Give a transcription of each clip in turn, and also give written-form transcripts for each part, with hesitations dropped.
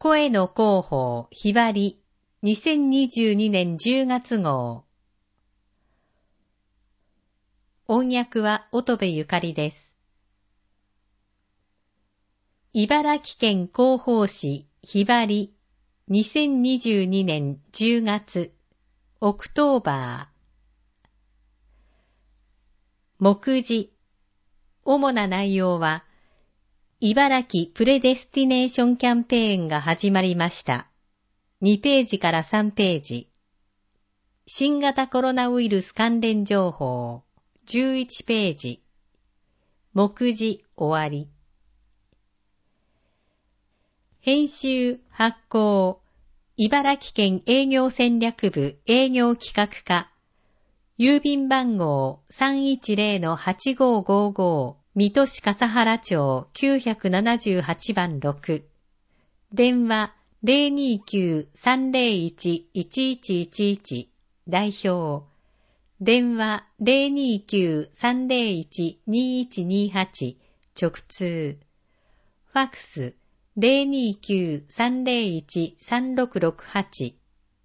声の広報ひばり2022年10月号。音訳は乙部ゆかりです。茨城県広報誌ひばり2022年10月オクトーバー。目次。主な内容は、茨城プレデスティネーションキャンペーンが始まりました。2ページから3ページ。新型コロナウイルス関連情報11ページ。目次終わり。編集発行茨城県営業戦略部営業企画課郵便番号 310-8555 水戸市笠原町978番6電話 029-301-1111 代表電話 029-301-2128 直通ファックス 029-301-3668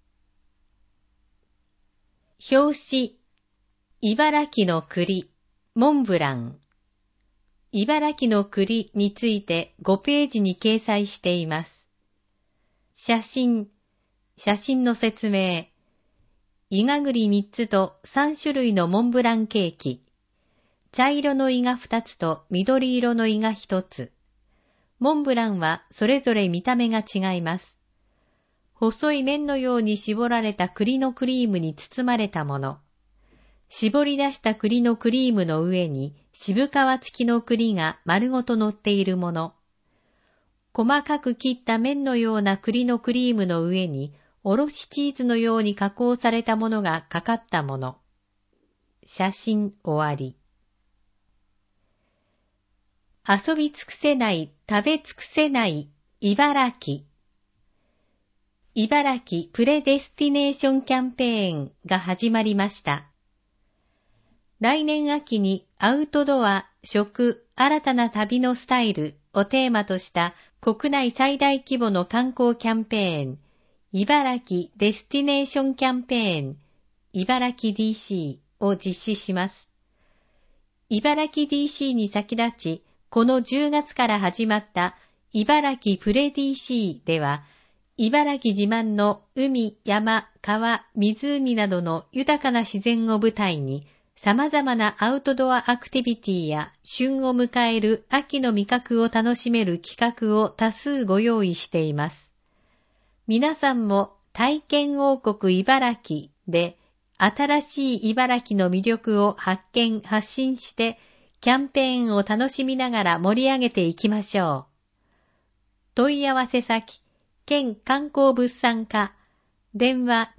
表紙茨城の栗モンブラン茨城の栗について5ページに掲載しています。写真の説明イガ栗3つと3種類のモンブランケーキ茶色のイガ2つと緑色のイガ1つモンブランはそれぞれ見た目が違います。細い麺のように絞られた栗のクリームに包まれたもの。絞り出した栗のクリームの上に渋皮付きの栗が丸ごと乗っているもの。細かく切った麺のような栗のクリームの上におろしチーズのように加工されたものがかかったもの。写真終わり。遊び尽くせない、食べ尽くせない茨城。茨城プレデスティネーションキャンペーンが始まりました。来年秋にアウトドア、食、新たな旅のスタイルをテーマとした国内最大規模の観光キャンペーン、茨城デスティネーションキャンペーン、茨城 DC を実施します。茨城 DC に先立ち、この10月から始まった茨城プレ DC では、茨城自慢の海、山、川、湖などの豊かな自然を舞台に、様々なアウトドアアクティビティや旬を迎える秋の味覚を楽しめる企画を多数ご用意しています。皆さんも体験王国茨城で新しい茨城の魅力を発見・発信してキャンペーンを楽しみながら盛り上げていきましょう。問い合わせ先、県観光物産課、電話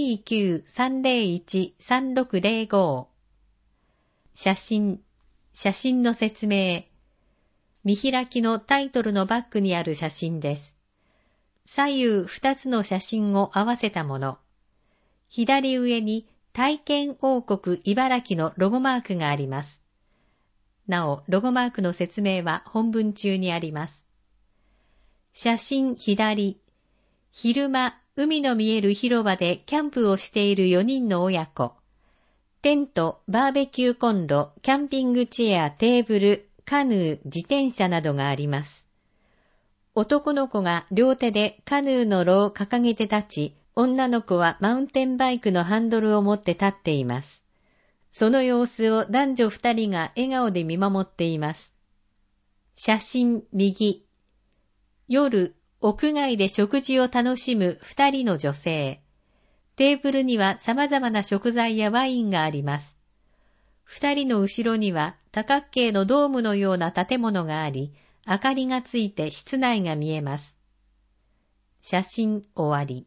029-301-3605 写真の説明見開きのタイトルのバックにある写真です。左右2つの写真を合わせたもの。左上に体験王国茨城のロゴマークがあります。なお、ロゴマークの説明は本文中にあります。写真左。昼間、海の見える広場でキャンプをしている4人の親子。テント、バーベキューコンロ、キャンピングチェア、テーブル、カヌー、自転車などがあります。男の子が両手でカヌーの櫓を掲げて立ち、女の子はマウンテンバイクのハンドルを持って立っています。その様子を男女2人が笑顔で見守っています。写真右。夜、屋外で食事を楽しむ2人の女性。テーブルには様々な食材やワインがあります。2人の後ろには多角形のドームのような建物があり、明かりがついて室内が見えます。写真終わり。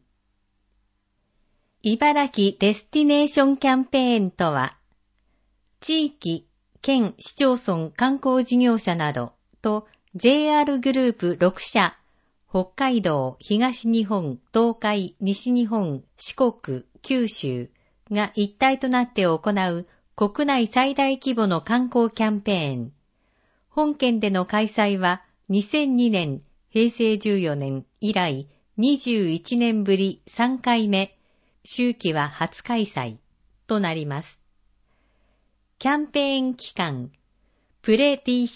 茨城デスティネーションキャンペーンとは、地域、県、市町村、観光事業者などと JR グループ6社、北海道、東日本、東海、西日本、四国、九州が一体となって行う国内最大規模の観光キャンペーン。本県での開催は2002年平成14年以来21年ぶり3回目、秋季は初開催となります。キャンペーン期間、プレ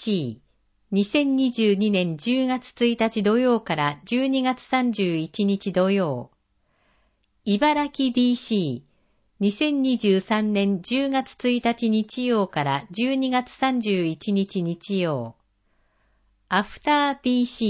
DC、2022年10月1日土曜から12月31日土曜。茨城 DC、2023年10月1日日曜から12月31日日曜。アフター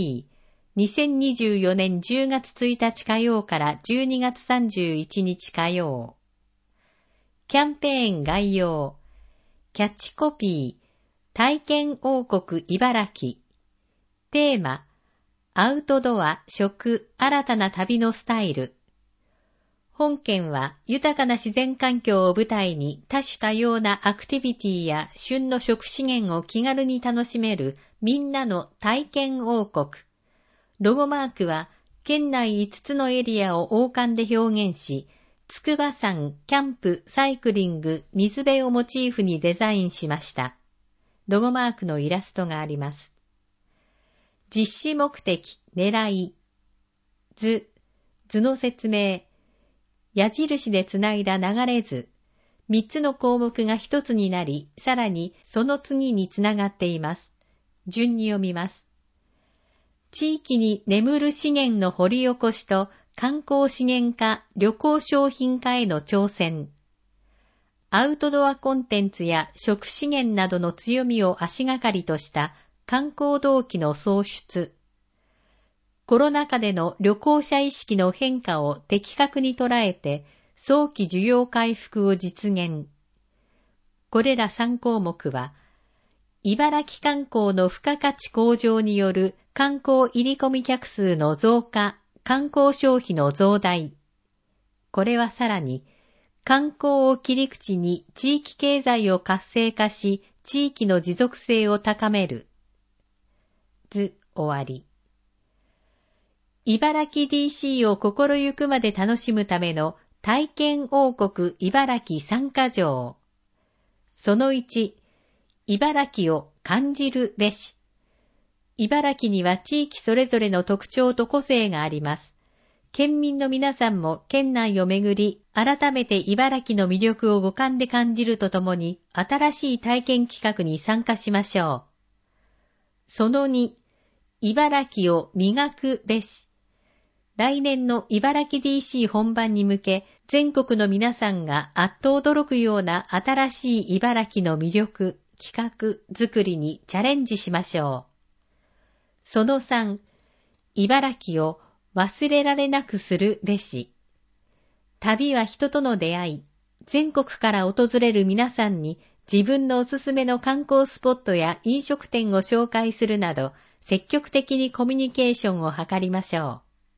DC、2024年10月1日火曜から12月31日火曜。キャンペーン概要。キャッチコピー。体験王国茨城。テーマ。アウトドア、食、新たな旅のスタイル。本県は豊かな自然環境を舞台に多種多様なアクティビティや旬の食資源を気軽に楽しめるみんなの体験王国。ロゴマークは県内5つのエリアを王冠で表現し、筑波山、キャンプ、サイクリング、水辺をモチーフにデザインしました。ロゴマークのイラストがあります。実施目的、狙い。図の説明。矢印でつないだ流れ図。3つの項目が1つになり、さらにその次につながっています。順に読みます。地域に眠る資源の掘り起こしと観光資源化、旅行商品化への挑戦。アウトドアコンテンツや食資源などの強みを足がかりとした観光動機の創出。コロナ禍での旅行者意識の変化を的確に捉えて早期需要回復を実現。これら3項目は、茨城観光の付加価値向上による観光入り込み客数の増加、観光消費の増大。これはさらに、観光を切り口に地域経済を活性化し、地域の持続性を高める。終わり。茨城 DC を心ゆくまで楽しむための体験王国茨城3か条。その1、茨城を感じるべし。茨城には地域それぞれの特徴と個性があります。県民の皆さんも県内を巡り、改めて茨城の魅力を五感で感じるとともに、新しい体験企画に参加しましょう。その2、茨城を磨くべし。来年の茨城 DC 本番に向け、全国の皆さんがあっと驚くような新しい茨城の魅力、企画、作りにチャレンジしましょう。その3、茨城を忘れられなくするべし。旅は人との出会い。全国から訪れる皆さんに自分のおすすめの観光スポットや飲食店を紹介するなど、積極的にコミュニケーションを図りましょう。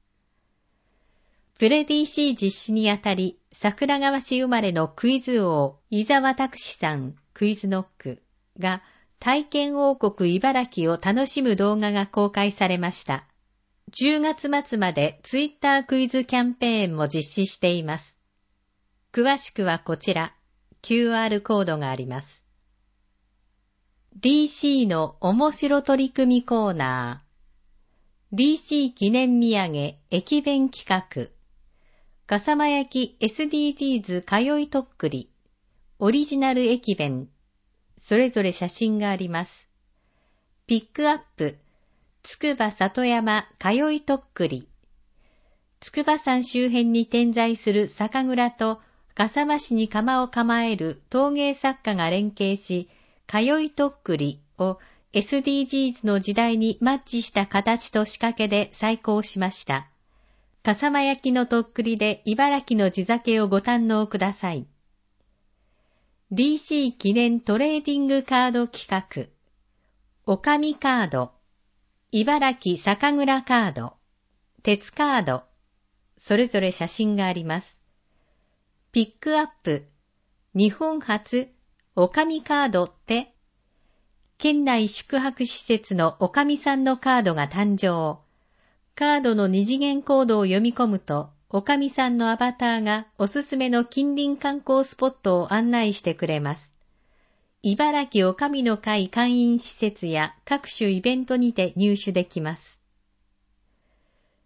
プレ DC 実施にあたり、桜川市生まれのクイズ王、伊沢拓司さん、クイズノックが、体験王国茨城を楽しむ動画が公開されました。10月末までツイッタークイズキャンペーンも実施しています。詳しくはこちら、QR コードがあります。DC の面白取り組みコーナー。DC 記念土産駅弁企画。笠間焼 SDGs 通いとっくり。オリジナル駅弁。それぞれ写真があります。ピックアップ。筑波里山通いとっくり。筑波山周辺に点在する酒蔵と笠間市に窯を構える陶芸作家が連携し、通いとっくりを SDGs の時代にマッチした形と仕掛けで再考しました。笠間焼のとっくりで茨城の地酒をご堪能ください。DC 記念トレーディングカード企画。おかみカード。茨城酒蔵カード。鉄カード。それぞれ写真があります。ピックアップ。日本初、おかみカードって、県内宿泊施設のおかみさんのカードが誕生。カードの二次元コードを読み込むと、おかみさんのアバターがおすすめの近隣観光スポットを案内してくれます。茨城おかみの会会員施設や各種イベントにて入手できます。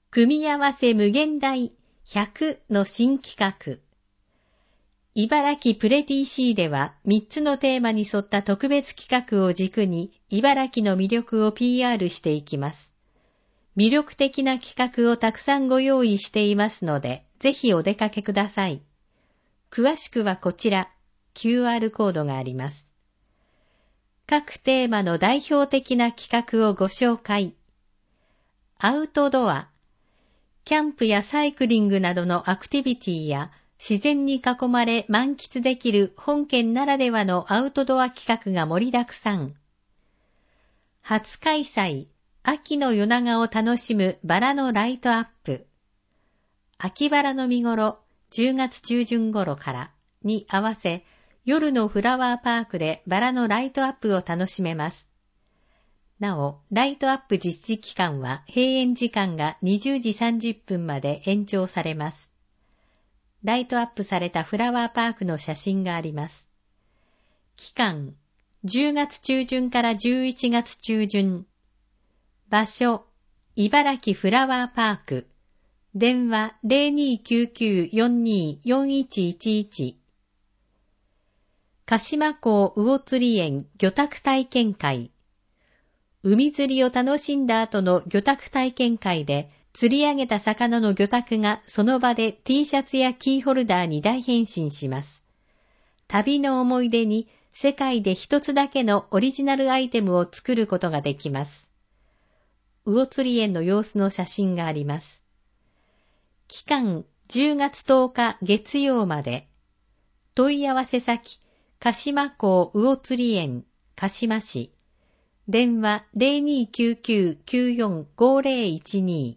組み合わせ無限大100の新企画。茨城プレティシーでは3つのテーマに沿った特別企画を軸に茨城の魅力を PR していきます。魅力的な企画をたくさんご用意していますので、ぜひお出かけください。詳しくはこちら、QR コードがあります。各テーマの代表的な企画をご紹介。アウトドア、キャンプやサイクリングなどのアクティビティや自然に囲まれ満喫できる本県ならではのアウトドア企画が盛りだくさん。初開催、秋の夜長を楽しむバラのライトアップ。秋バラの見頃、10月中旬頃からに合わせ、夜のフラワーパークでバラのライトアップを楽しめます。なお、ライトアップ実施期間は閉園時間が20時30分まで延長されます。ライトアップされたフラワーパークの写真があります。期間、10月中旬から11月中旬。場所、茨城フラワーパーク。電話 0299424111。鹿島港魚釣園魚拓体験会。海釣りを楽しんだ後の魚拓体験会で、釣り上げた魚の魚拓がその場で T シャツやキーホルダーに大変身します。旅の思い出に世界で一つだけのオリジナルアイテムを作ることができます。魚釣園の様子の写真があります。期間10月10日月曜まで。問い合わせ先、鹿島港魚釣園、鹿島市。電話 0299945012。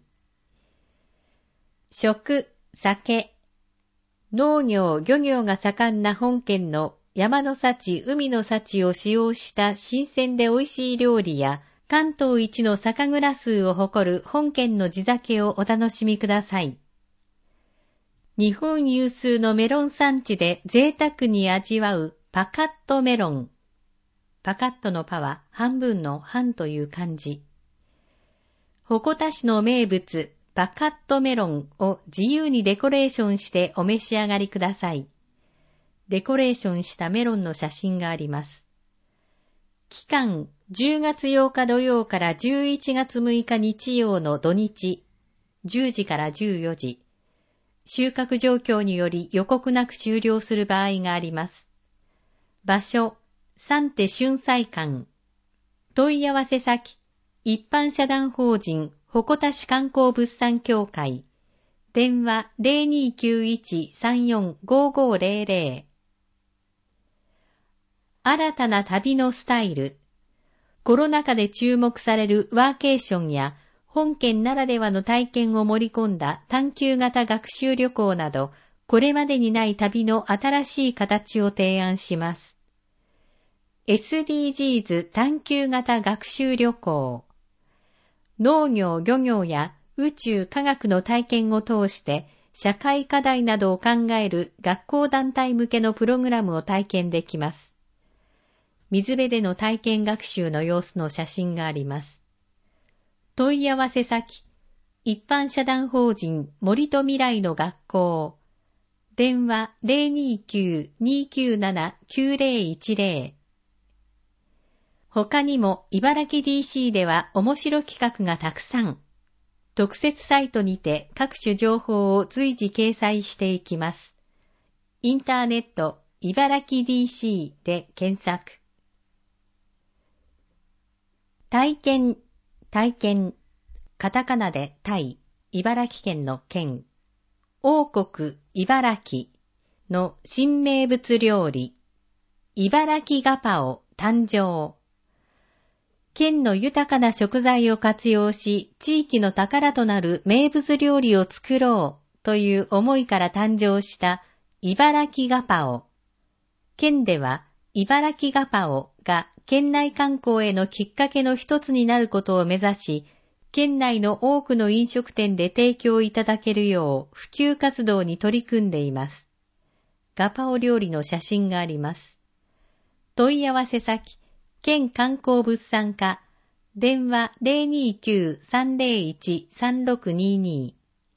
食、酒。農業、漁業が盛んな本県の山の幸、海の幸を使用した新鮮で美味しい料理や、関東一の酒蔵数を誇る本県の地酒をお楽しみください。日本有数のメロン産地で贅沢に味わうパカットメロン。パカットのパは半分の半という漢字。鉾田市の名物パカットメロンを自由にデコレーションしてお召し上がりください。デコレーションしたメロンの写真があります。期間10月8日土曜から11月6日日曜の土日、10時から14時。収穫状況により予告なく終了する場合があります。場所、三手春菜館。問い合わせ先、一般社団法人鉾田市観光物産協会。電話 0291345500。新たな旅のスタイル。コロナ禍で注目されるワーケーションや本県ならではの体験を盛り込んだ探究型学習旅行など、これまでにない旅の新しい形を提案します。SDGs 探究型学習旅行。農業・漁業や宇宙・科学の体験を通して社会課題などを考える学校団体向けのプログラムを体験できます。水辺での体験学習の様子の写真があります。問い合わせ先、一般社団法人森と未来の学校。電話 029-297-9010。他にも茨城 DC では面白企画がたくさん。特設サイトにて各種情報を随時掲載していきます。インターネット茨城 DC で検索。体験、カタカナでタイ、茨城県の県。王国茨城の新名物料理。茨城ガパオ誕生。県の豊かな食材を活用し、地域の宝となる名物料理を作ろうという思いから誕生した茨城ガパオ。県では茨城ガパオが県内観光へのきっかけの一つになることを目指し、県内の多くの飲食店で提供いただけるよう普及活動に取り組んでいます。ガパオ料理の写真があります。問い合わせ先、県観光物産課電話 029-301-3622。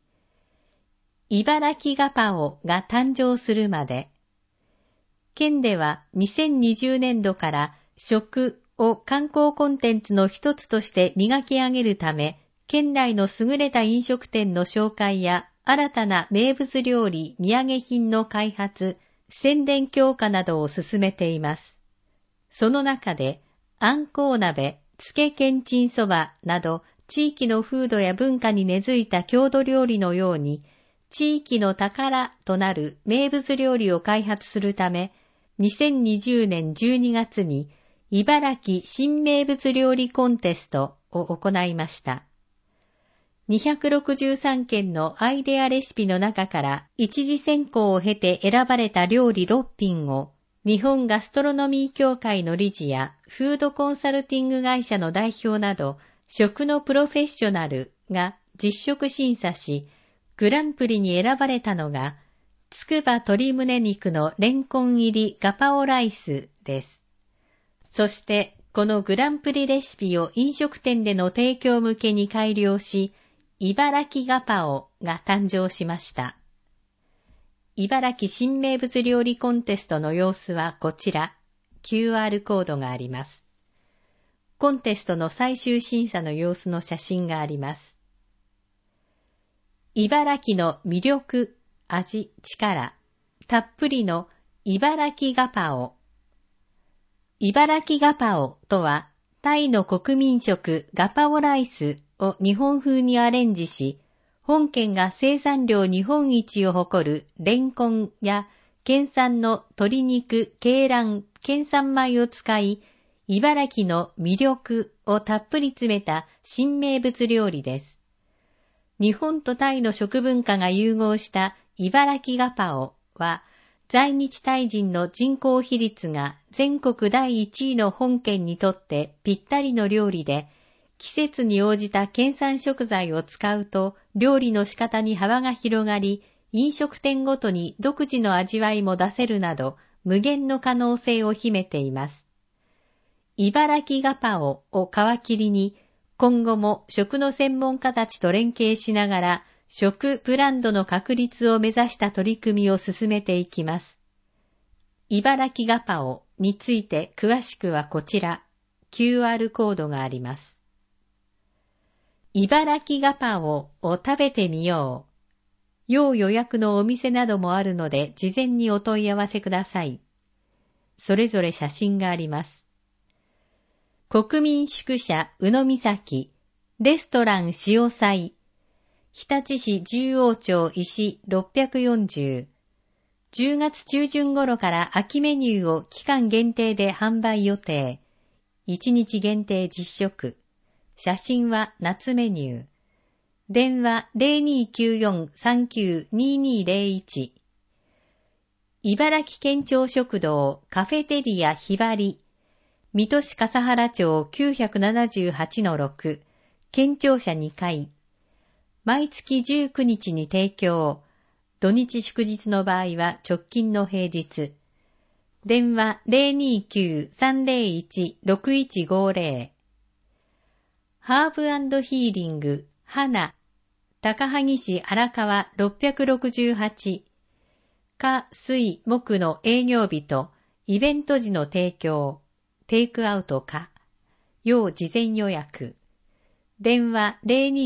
茨城ガパオが誕生するまで。県では2020年度から食を観光コンテンツの一つとして磨き上げるため、県内の優れた飲食店の紹介や新たな名物料理、土産品の開発、宣伝強化などを進めています。その中で、あんこう鍋、つけけんちんそばなど地域の風土や文化に根付いた郷土料理のように、地域の宝となる名物料理を開発するため、2020年12月に茨城新名物料理コンテストを行いました。263件のアイデアレシピの中から一次選考を経て選ばれた料理6品を日本ガストロノミー協会の理事やフードコンサルティング会社の代表など食のプロフェッショナルが実食審査し、グランプリに選ばれたのがつくば鶏胸肉のレンコン入りガパオライスです。そしてこのグランプリレシピを飲食店での提供向けに改良し、茨城ガパオが誕生しました。茨城新名物料理コンテストの様子はこちら、QR コードがあります。コンテストの最終審査の様子の写真があります。茨城の魅力、味、力、たっぷりの茨城ガパオ。茨城ガパオとは、タイの国民食ガパオライスを日本風にアレンジし、本県が生産量日本一を誇るレンコンや県産の鶏肉、鶏卵、県産米を使い、茨城の魅力をたっぷり詰めた新名物料理です。日本とタイの食文化が融合した茨城ガパオは、在日タイ人の人口比率が全国第1位の本県にとってぴったりの料理で、季節に応じた県産食材を使うと料理の仕方に幅が広がり、飲食店ごとに独自の味わいも出せるなど無限の可能性を秘めています。茨城ガパオを皮切りに今後も食の専門家たちと連携しながら食ブランドの確立を目指した取り組みを進めていきます。茨城ガパオについて詳しくはこちら QR コードがあります。茨城ガパオを食べてみよう。要予約のお店などもあるので事前にお問い合わせください。それぞれ写真があります。国民宿舎宇野岬、レストラン潮祭、日立市十王町石640、10月中旬頃から秋メニューを期間限定で販売予定、1日限定実食、写真は夏メニュー、電話 0294-392201、茨城県庁食堂カフェテリアひばり、水戸市笠原町 978-6、県庁舎2階、毎月19日に提供、土日祝日の場合は直近の平日、電話 029-301-6150、ハーブ&ヒーリング、花、高萩市荒川668、火、水、木の営業日とイベント時の提供、テイクアウトか、要事前予約、電話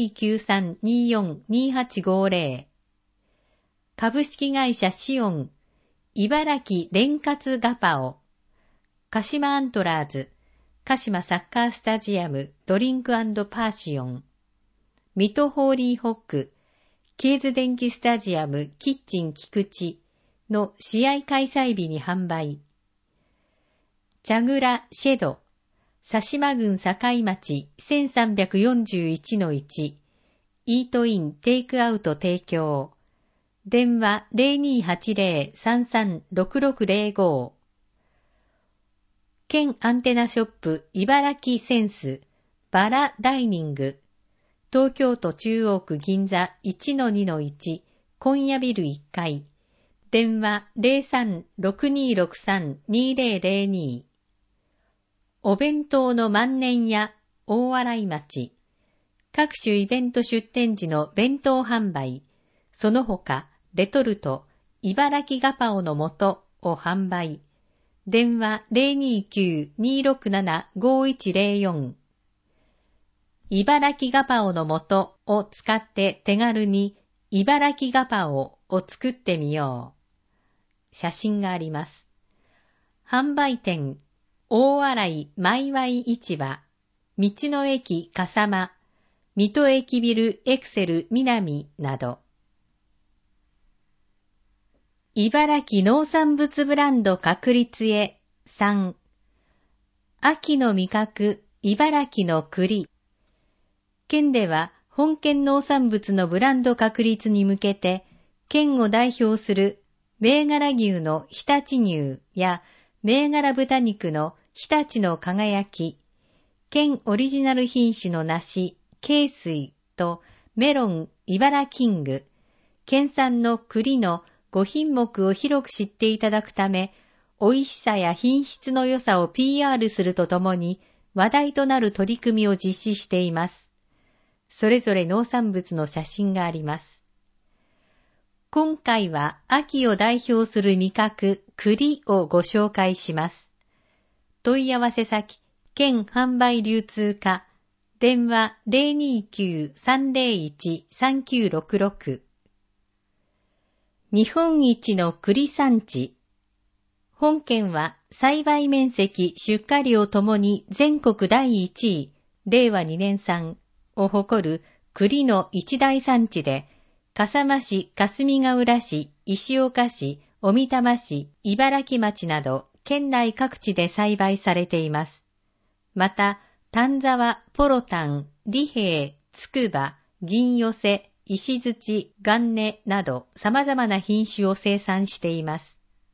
0293-242850、株式会社シオン、茨城連活ガパオ、鹿島アントラーズ、鹿島サッカースタジアムドリンク&パーシオン、水戸ホーリーホック、ケーズ電気スタジアムキッチン菊池の試合開催日に販売。茶蔵シェド、佐島郡境町 1341-1、イートインテイクアウト提供。電話 0280-336605。県アンテナショップ茨城センス、バラダイニング。東京都中央区銀座 1-2-1、今夜ビル1階。電話 03-6263-2002。お弁当の万年屋大洗町。各種イベント出店時の弁当販売、その他、レトルト、茨城ガパオの素を販売。電話 029-267-5104。茨城ガパオの素を使って手軽に茨城ガパオを作ってみよう。写真があります。販売店、大洗マイワイ市場、道の駅笠間、水戸駅ビルエクセル南など。茨城農産物ブランド確立へ3。秋の味覚、茨城の栗。県では本県農産物のブランド確立に向けて、県を代表する銘柄牛の常陸牛や銘柄豚肉の常陸の輝き、県オリジナル品種の梨、恵水とメロン、茨キング、県産の栗の5品目を広く知っていただくため、美味しさや品質の良さを PR するとともに話題となる取り組みを実施しています。それぞれ農産物の写真があります。今回は秋を代表する味覚、栗をご紹介します。問い合わせ先、県販売流通課、電話 029-301-3966。日本一の栗産地。本県は栽培面積、出荷量ともに全国第1位、令和2年産を誇る栗の一大産地で、笠間市、霞ヶ浦市、石岡市、小美玉市、茨城町など県内各地で栽培されています。また、丹沢、ポロタン、利平、つくば、銀寄せ、石槌、元根など様々な品種を生産しています。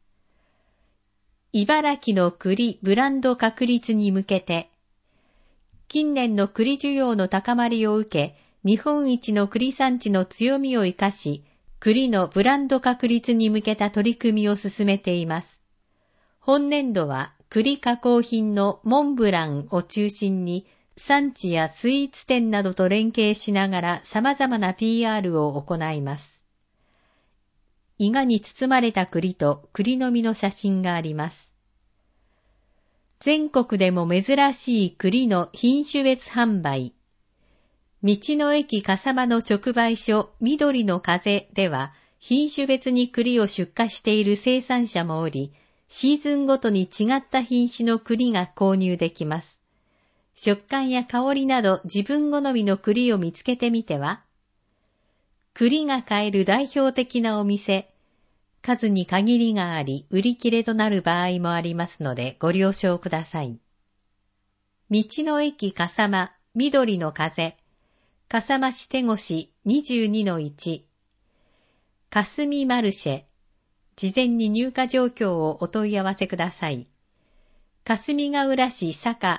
茨城の栗ブランド確立に向けて、近年の栗需要の高まりを受け、日本一の栗産地の強みを生かし、栗のブランド確立に向けた取り組みを進めています。本年度は栗加工品のモンブランを中心に、産地やスイーツ店などと連携しながら様々な PR を行います。伊賀に包まれた栗と栗の実の写真があります。全国でも珍しい栗の品種別販売。道の駅笠間の直売所緑の風では品種別に栗を出荷している生産者もおり、シーズンごとに違った品種の栗が購入できます。食感や香りなど自分好みの栗を見つけてみては。栗が買える代表的なお店、数に限りがあり売り切れとなる場合もありますのでご了承ください。道の駅笠間緑の風、笠間市手越 22-1、霞マルシェ、事前に入荷状況をお問い合わせください。霞ヶ浦市坂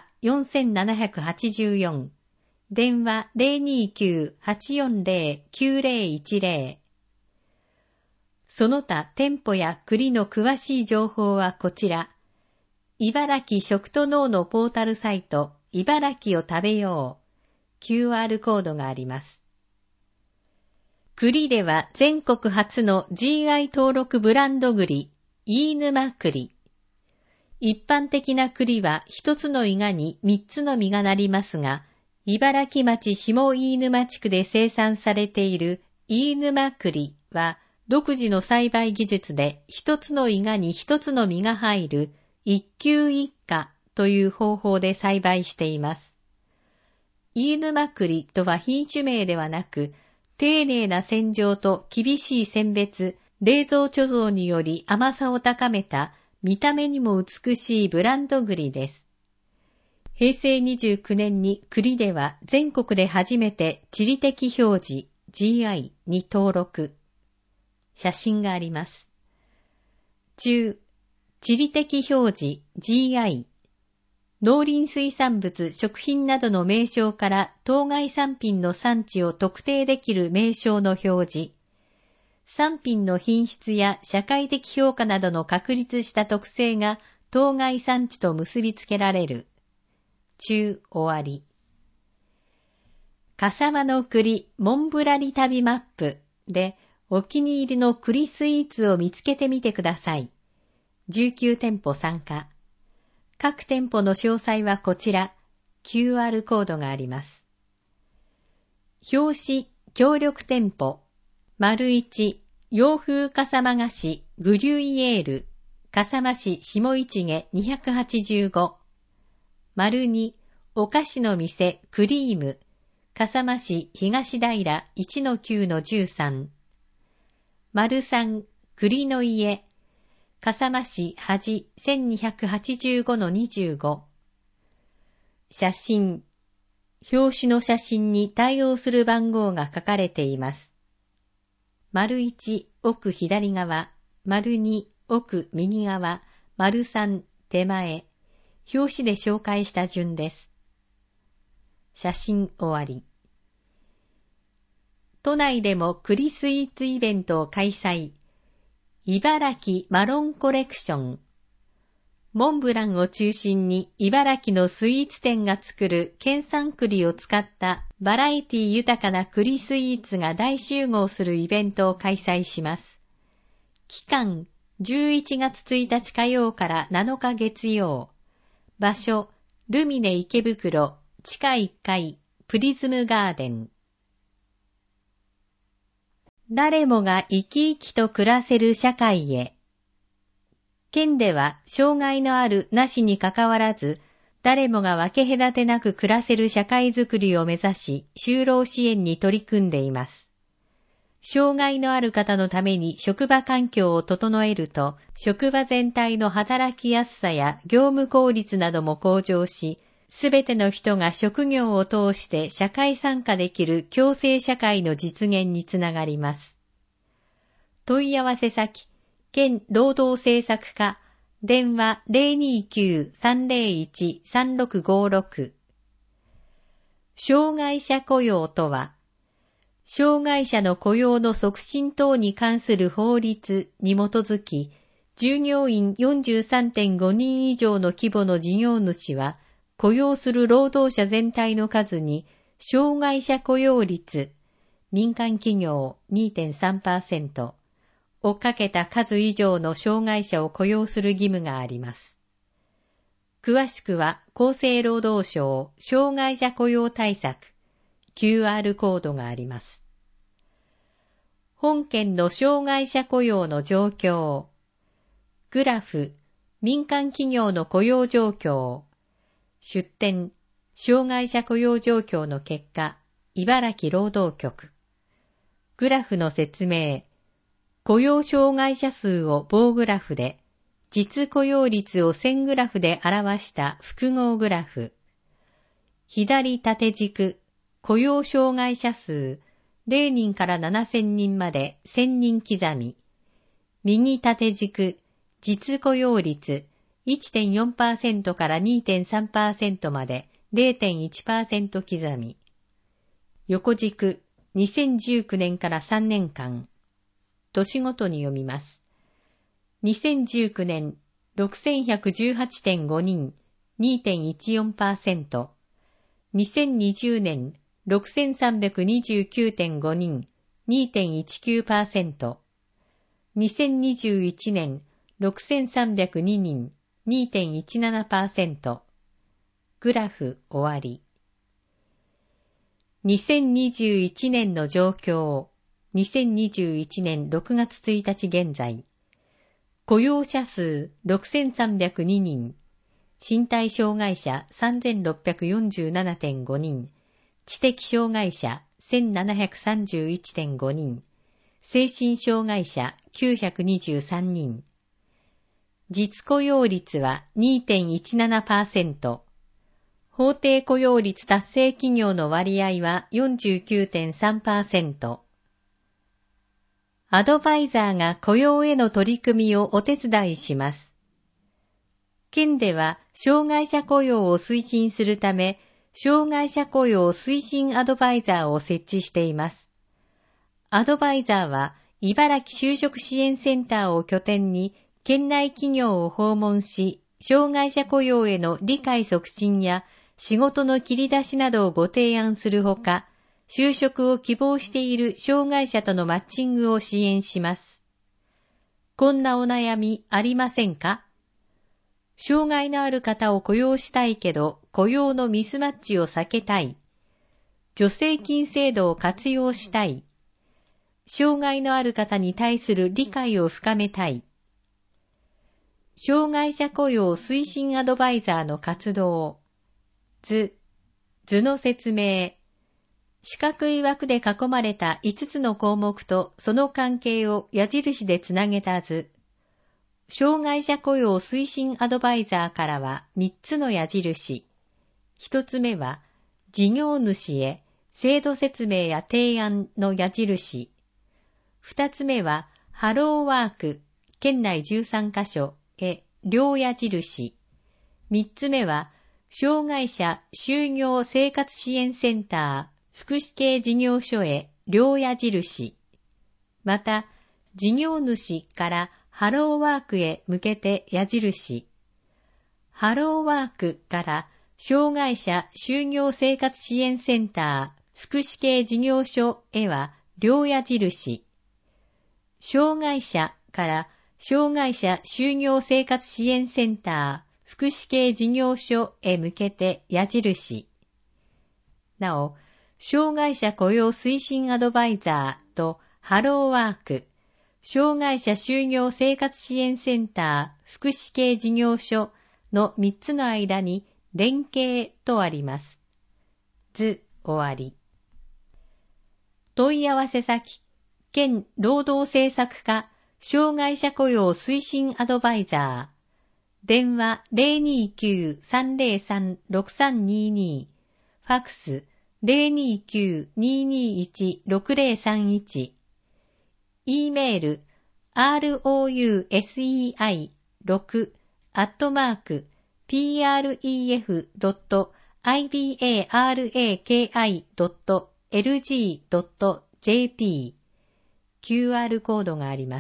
4784、電話 029-840-9010。その他店舗や栗の詳しい情報はこちら。茨城食と農のポータルサイト、茨城を食べよう。QR コードがあります。栗では全国初の GI 登録ブランド栗、飯沼栗。一般的な栗は一つの伊賀に三つの実がなりますが、茨城町下飯沼地区で生産されている飯沼栗は独自の栽培技術で一つの伊賀に一つの実が入る一球一果という方法で栽培しています。飯沼栗とは品種名ではなく、丁寧な洗浄と厳しい選別、冷蔵貯蔵により甘さを高めた見た目にも美しいブランド栗です。平成29年に栗では全国で初めて地理的表示 GI に登録。写真があります。地理的表示 GI。農林水産物、食品などの名称から当該産品の産地を特定できる名称の表示。産品の品質や社会的評価などの確立した特性が当該産地と結びつけられる。終わり。 笠間の栗モンブラリ旅マップでお気に入りの栗スイーツを見つけてみてください。19店舗参加。各店舗の詳細はこちら、QR コードがあります。表紙協力店舗、1、洋風笠間菓子グリュイエール、笠間市下市毛285。2、お菓子の店クリーム、笠間市東平 1-9-13。3、栗の家、笠間市恥 1285-25。写真、表紙の写真に対応する番号が書かれています。1、奥左側、2、奥右側、3、手前、表紙で紹介した順です。写真終わり。都内でも栗スイーツイベントを開催。茨城マロンコレクション。モンブランを中心に茨城のスイーツ店が作る県産栗を使ったバラエティ豊かな栗スイーツが大集合するイベントを開催します。期間11月1日火曜から7日月曜。場所ルミネ池袋地下1階プリズムガーデン。誰もが生き生きと暮らせる社会へ。県では障害のあるなしにかかわらず、誰もが分け隔てなく暮らせる社会づくりを目指し、就労支援に取り組んでいます。障害のある方のために職場環境を整えると、職場全体の働きやすさや業務効率なども向上し、すべての人が職業を通して社会参加できる共生社会の実現につながります。問い合わせ先、県労働政策課、電話 029-301-3656。障害者雇用とは、障害者の雇用の促進等に関する法律に基づき、従業員 43.5 人以上の規模の事業主は、雇用する労働者全体の数に、障害者雇用率、民間企業 2.3%、をかけた数以上の障害者を雇用する義務があります。詳しくは、厚生労働省障害者雇用対策、QR コードがあります。本県の障害者雇用の状況。グラフ、民間企業の雇用状況。出典、障害者雇用状況の結果、茨城労働局。グラフの説明。雇用障害者数を棒グラフで、実雇用率を線グラフで表した複合グラフ。左縦軸、雇用障害者数、0人から7000人まで1000人刻み。右縦軸、実雇用率、1.4% から 2.3% まで 0.1% 刻み。横軸、2019年から3年間。年ごとに読みます。2019年、6118.5 人、2.14%。2020年、6329.5 人、2.19%。2021年、6302人、2.17%。グラフ終わり。2021年の状況。2021年6月1日現在。雇用者数6302人。身体障害者 3647.5 人。知的障害者 1731.5 人。精神障害者923人。実雇用率は 2.17%。法定雇用率達成企業の割合は 49.3%。アドバイザーが雇用への取り組みをお手伝いします。県では障害者雇用を推進するため、障害者雇用推進アドバイザーを設置しています。アドバイザーは茨城就職支援センターを拠点に県内企業を訪問し、障害者雇用への理解促進や仕事の切り出しなどをご提案するほか、 就職を希望している障害者とのマッチングを支援します。こんなお悩みありませんか？障害のある方を雇用したいけど、雇用のミスマッチを避けたい。助成金制度を活用したい。障害のある方に対する理解を深めたい。障害者雇用推進アドバイザーの活動。図の説明。四角い枠で囲まれた5つの項目とその関係を矢印でつなげた図。障害者雇用推進アドバイザーからは3つの矢印。1つ目は、事業主へ制度説明や提案の矢印。2つ目は、ハローワーク、県内13カ所へ両矢印。3つ目は、障害者就業生活支援センター、福祉系事業所へ両矢印。また、事業主からハローワークへ向けて矢印。ハローワークから障害者就業生活支援センター、福祉系事業所へは両矢印。障害者から障害者就業生活支援センター、福祉系事業所へ向けて矢印。なお、障害者雇用推進アドバイザーとハローワーク、障害者就業生活支援センター、福祉系事業所の3つの間に連携とあります。図終わり。問い合わせ先、県労働政策課障害者雇用推進アドバイザー。電話 029-303-6322。ファクス 029-221-6031。E メール rousei6@pref.ibaraki.lg.jp QR コードがあります。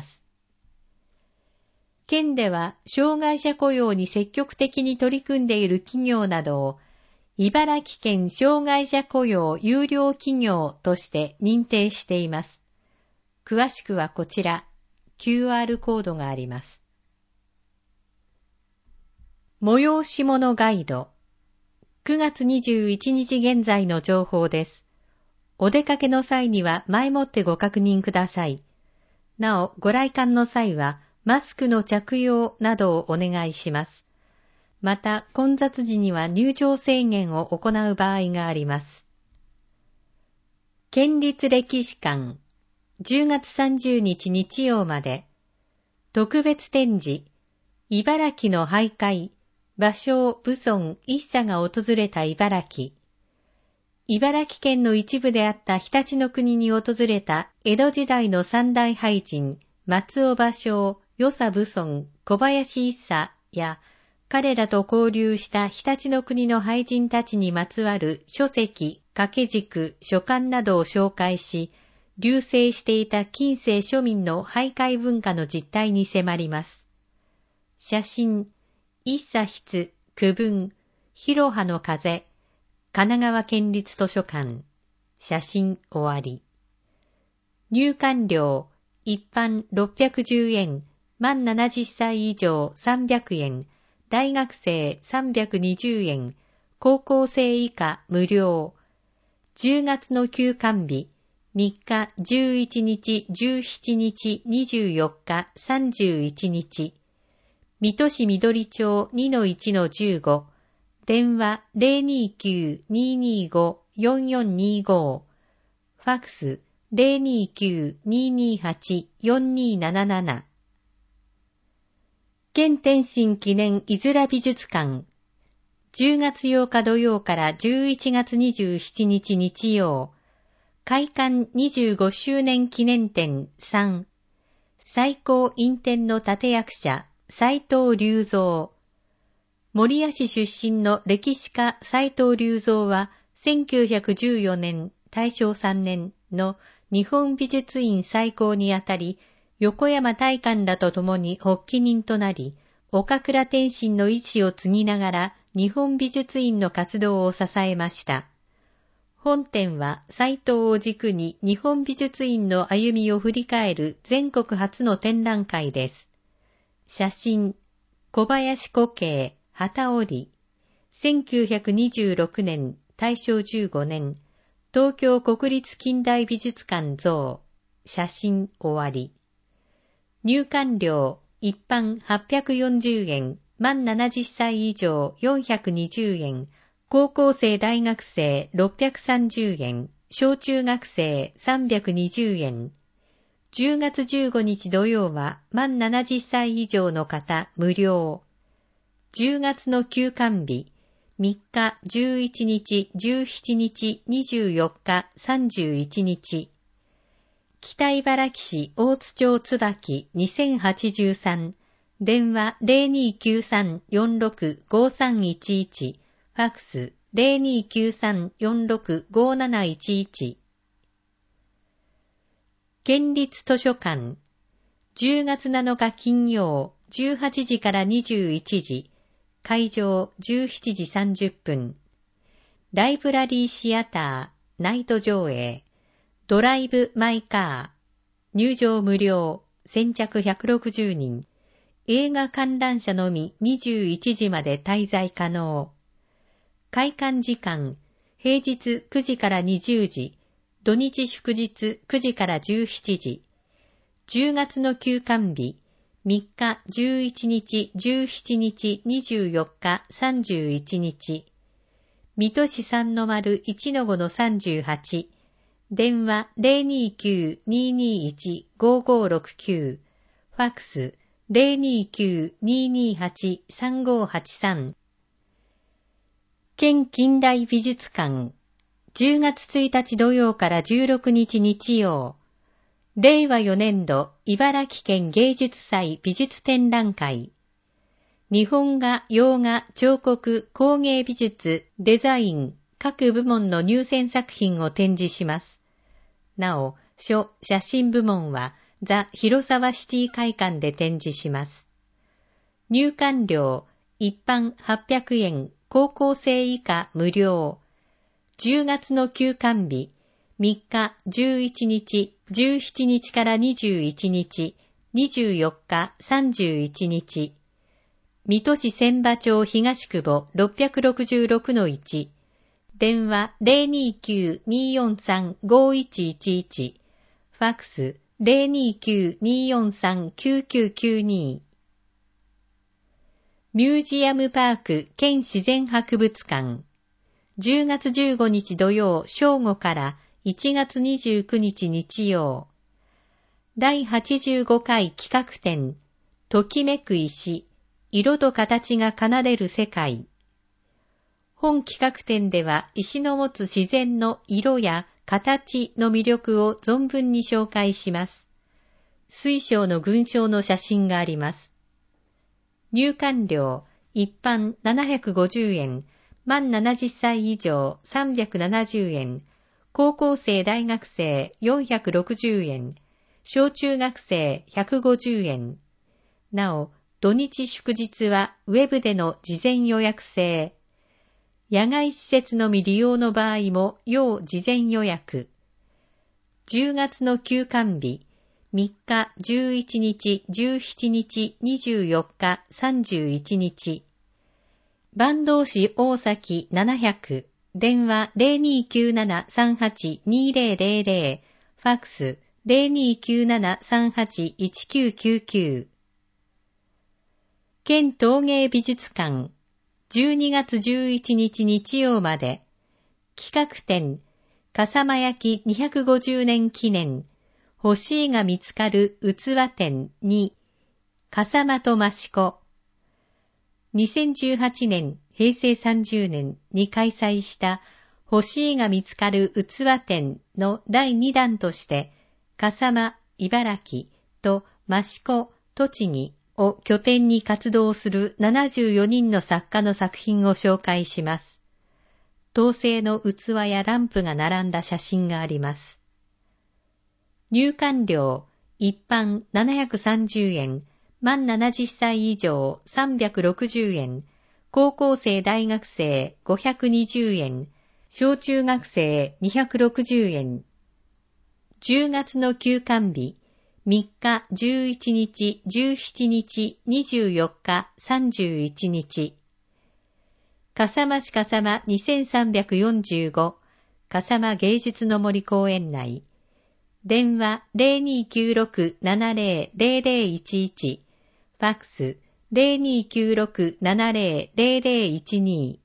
県では障害者雇用に積極的に取り組んでいる企業などを茨城県障害者雇用優良企業として認定しています。詳しくはこちら QR コードがあります。催し物ガイド9月21日現在の情報です。お出かけの際には前もってご確認ください。なお、ご来館の際はマスクの着用などをお願いします。また、混雑時には入場制限を行う場合があります。県立歴史館、10月30日日曜まで、特別展示、茨城の俳諧、芭蕉、蕪村、一茶が訪れた茨城。茨城県の一部であった常陸の国に訪れた江戸時代の三大俳人、松尾芭蕉、与謝蕪村、小林一茶や、彼らと交流した常陸の国の俳人たちにまつわる書籍、掛け軸、書簡などを紹介し、隆盛していた近世庶民の俳諧文化の実態に迫ります。写真、一茶筆、区分、広葉の風、神奈川県立図書館。写真終わり。入館料、一般610円、満70歳以上300円、大学生320円、高校生以下無料。10月の休館日、3日、11日、17日、24日、31日。水戸市緑町 2-1-15。電話 029-225-4425。ファクス 029-228-4277。県天津記念いづら美術館。10月8日土曜から11月27日日曜。開館25周年記念展3。最高院展の立役者、斉藤隆三。守谷市出身の歴史家斉藤隆三は、1914年、大正3年の日本美術院再興にあたり、横山大観らと共に発起人となり、岡倉天心の意志を継ぎながら日本美術院の活動を支えました。 本展は斎藤を軸に日本美術院の歩みを振り返る全国初の展覧会です。写真、小林古径、機織。1926年、大正15年、東京国立近代美術館像。写真終わり。入館料、一般840円、満70歳以上420円、高校生大学生630円、小中学生320円。10月15日土曜は満70歳以上の方無料。10月の休館日、3日、11日、17日、24日、31日。北茨城市大津町椿2083、電話 0293-465311、ファックス 0293-465711。県立図書館、10月7日金曜、18時から21時、会場17時30分。ライブラリーシアター、ナイト上映。ドライブマイカー。入場無料。先着160人。映画観覧車のみ21時まで滞在可能。開館時間。平日9時から20時。土日祝日9時から17時。10月の休館日。3日、11日、17日、24日、31日。水戸市3-1-5-38。電話 029-221-5569。ファックス 029-228-3583。県近代美術館。10月1日土曜から16日日曜。令和4年度茨城県芸術祭美術展覧会。日本画、洋画、彫刻、工芸美術、デザイン、各部門の入選作品を展示します。なお、書、写真部門はザ・広沢シティ会館で展示します。入館料、一般800円、高校生以下無料。10月の休館日、3日、11日、17日から21日、24日、31日。水戸市千葉町東久保 666-1。電話 029-243-5111。ファックス 029-243-9992。ミュージアムパーク県自然博物館。10月15日土曜正午から1月29日日曜。第85回企画展、ときめく石、色と形が奏でる世界。本企画展では石の持つ自然の色や形の魅力を存分に紹介します。水晶の群青の写真があります。入館料、一般750円、満70歳以上370円、高校生大学生460円、小中学生150円。なお、土日祝日はウェブでの事前予約制。野外施設のみ利用の場合も要事前予約。10月の休館日、3日、11日、17日、24日、31日。坂東市大崎700、電話 0297-38-2000、ファックス 0297-38-1999。県陶芸美術館、12月11日日曜まで。企画展、笠間焼250年記念、欲しいが見つかる器展2、笠間と益子。2018年、平成30年に開催した欲しいが見つかる器展の第2弾として、笠間、茨城と益子、栃木を拠点に活動する74人の作家の作品を紹介します。陶製の器やランプが並んだ写真があります。入館料、一般730円、満70歳以上360円、高校生大学生520円、 小中学生260円。10月の休館日、3日、11日、17日、24日、31日。笠間市笠間2345、笠間芸術の森公園内。電話 0296-700011、ファックス 0296-700012。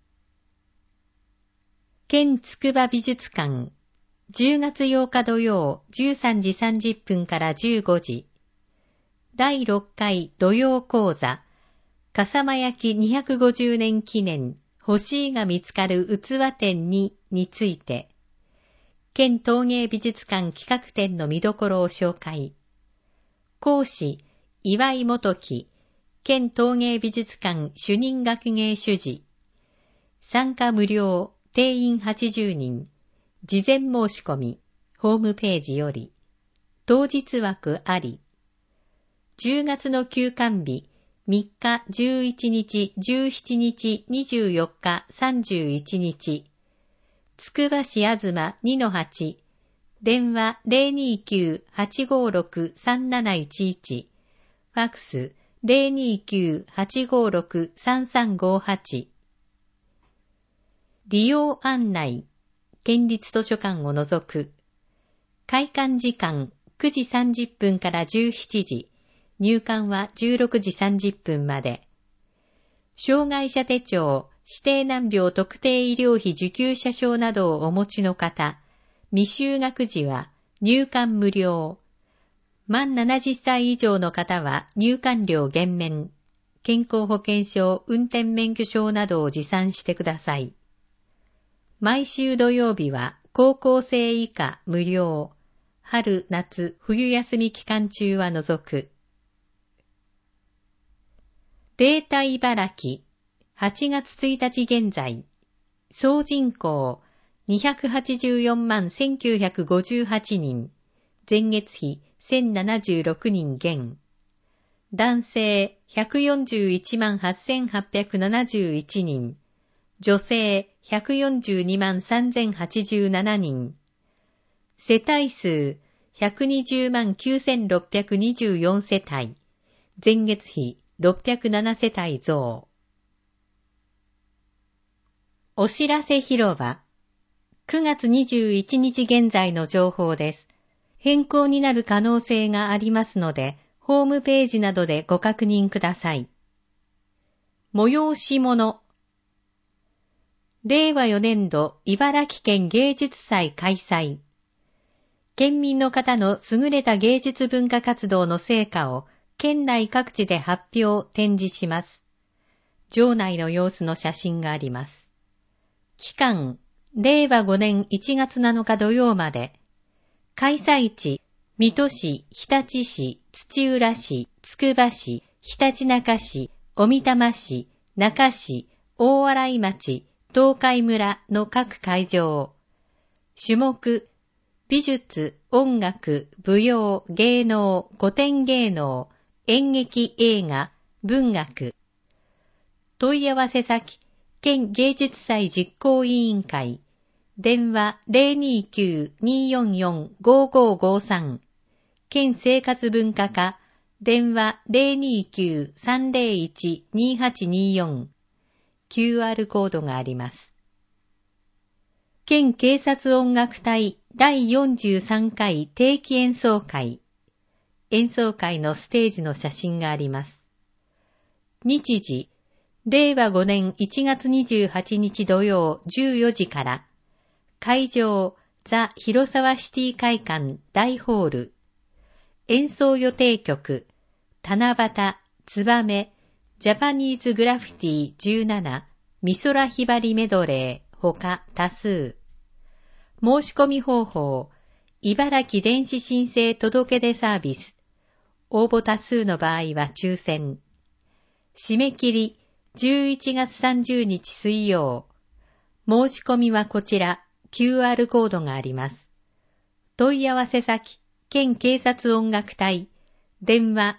県つくば美術館、10月8日土曜13時30分から15時。第6回土曜講座、笠間焼250年記念、欲しいが見つかる器展について、県陶芸美術館企画展の見どころを紹介。講師、岩井元樹、県陶芸美術館主任学芸主事。参加無料、定員80人。事前申し込み、ホームページより。当日枠あり。10月の休館日、3日、11日、17日、24日、31日。つくば市あずま 2-8。電話 029-856-3711。ファックス 029-856-3358。利用案内。県立図書館を除く。開館時間9時30分から17時。入館は16時30分まで。障害者手帳、指定難病特定医療費受給者証などをお持ちの方、未就学時は入館無料。満70歳以上の方は入館料減免。健康保険証、運転免許証などを持参してください。毎週土曜日は高校生以下無料。春、夏、冬休み期間中は除く。データ茨城、8月1日現在、総人口284万1958人、前月比1076人減。男性141万8871人、女性142万3087人、世帯数120万9624世帯、前月比607世帯増。お知らせ広場。9月21日現在の情報です。変更になる可能性がありますので、ホームページなどでご確認ください。催し物。令和4年度茨城県芸術祭開催。県民の方の優れた芸術文化活動の成果を県内各地で発表、展示します。場内の様子の写真があります。期間、令和5年1月7日土曜まで。開催地、水戸市、日立市、土浦市、つくば市、ひたちなか市、小美玉市、那珂市、大洗町、東海村の各会場。種目、美術、音楽、舞踊、芸能、古典芸能、演劇、映画、文学。問い合わせ先、県芸術祭実行委員会。電話 029-244-5553。県生活文化課。電話 029-301-2824。QR コードがあります。県警察音楽隊第43回定期演奏会。演奏会のステージの写真があります。日時、令和5年1月28日土曜14時から、会場、ザ・広沢シティ会館大ホール。演奏予定曲、七夕、ツバメ、ジャパニーズグラフィティ17、美空ひばりメドレー、他多数。申し込み方法、茨城電子申請届出サービス。応募多数の場合は抽選。締め切り、11月30日水曜。申し込みはこちら、QR コードがあります。問い合わせ先、県警察音楽隊。電話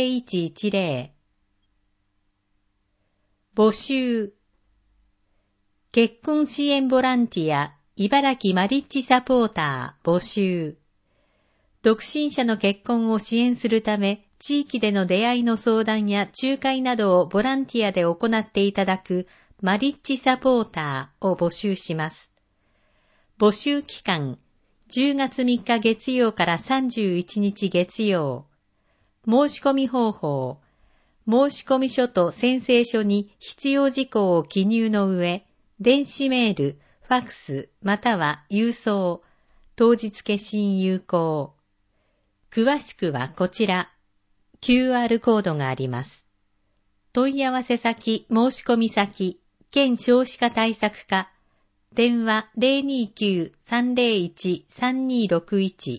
029-301-0110。募集。 結婚支援ボランティア、茨城マリッジサポーター募集。独身者の結婚を支援するため、地域での出会いの相談や仲介などをボランティアで行っていただくマリッジサポーターを募集します。募集期間、10月3日月曜から31日月曜。申し込み方法、申し込み書と宣誓書に必要事項を記入の上、電子メール、ファクスまたは郵送、当日消印有効。詳しくはこちら、QR コードがあります。問い合わせ先、申し込み先、県少子化対策課、電話 029-301-3261。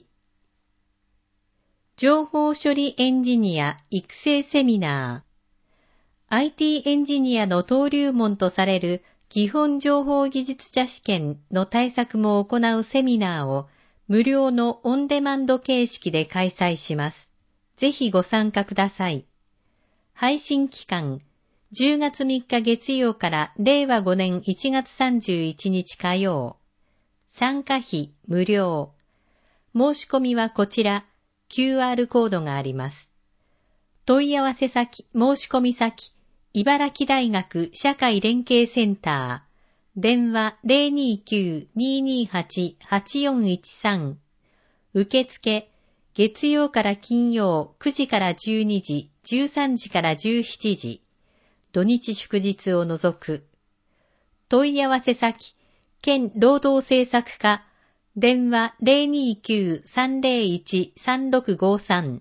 情報処理エンジニア育成セミナー。IT エンジニアの登竜門とされる基本情報技術者試験の対策も行うセミナーを無料のオンデマンド形式で開催します。ぜひご参加ください。配信期間、10月3日月曜から令和5年1月31日火曜。参加費無料。申し込みはこちら、QR コードがあります。問い合わせ先、申し込み先、茨城大学社会連携センター。電話 029-228-8413。受付、月曜から金曜9時から12時、13時から17時。土日祝日を除く。問い合わせ先、県労働政策課。電話 029-301-3653。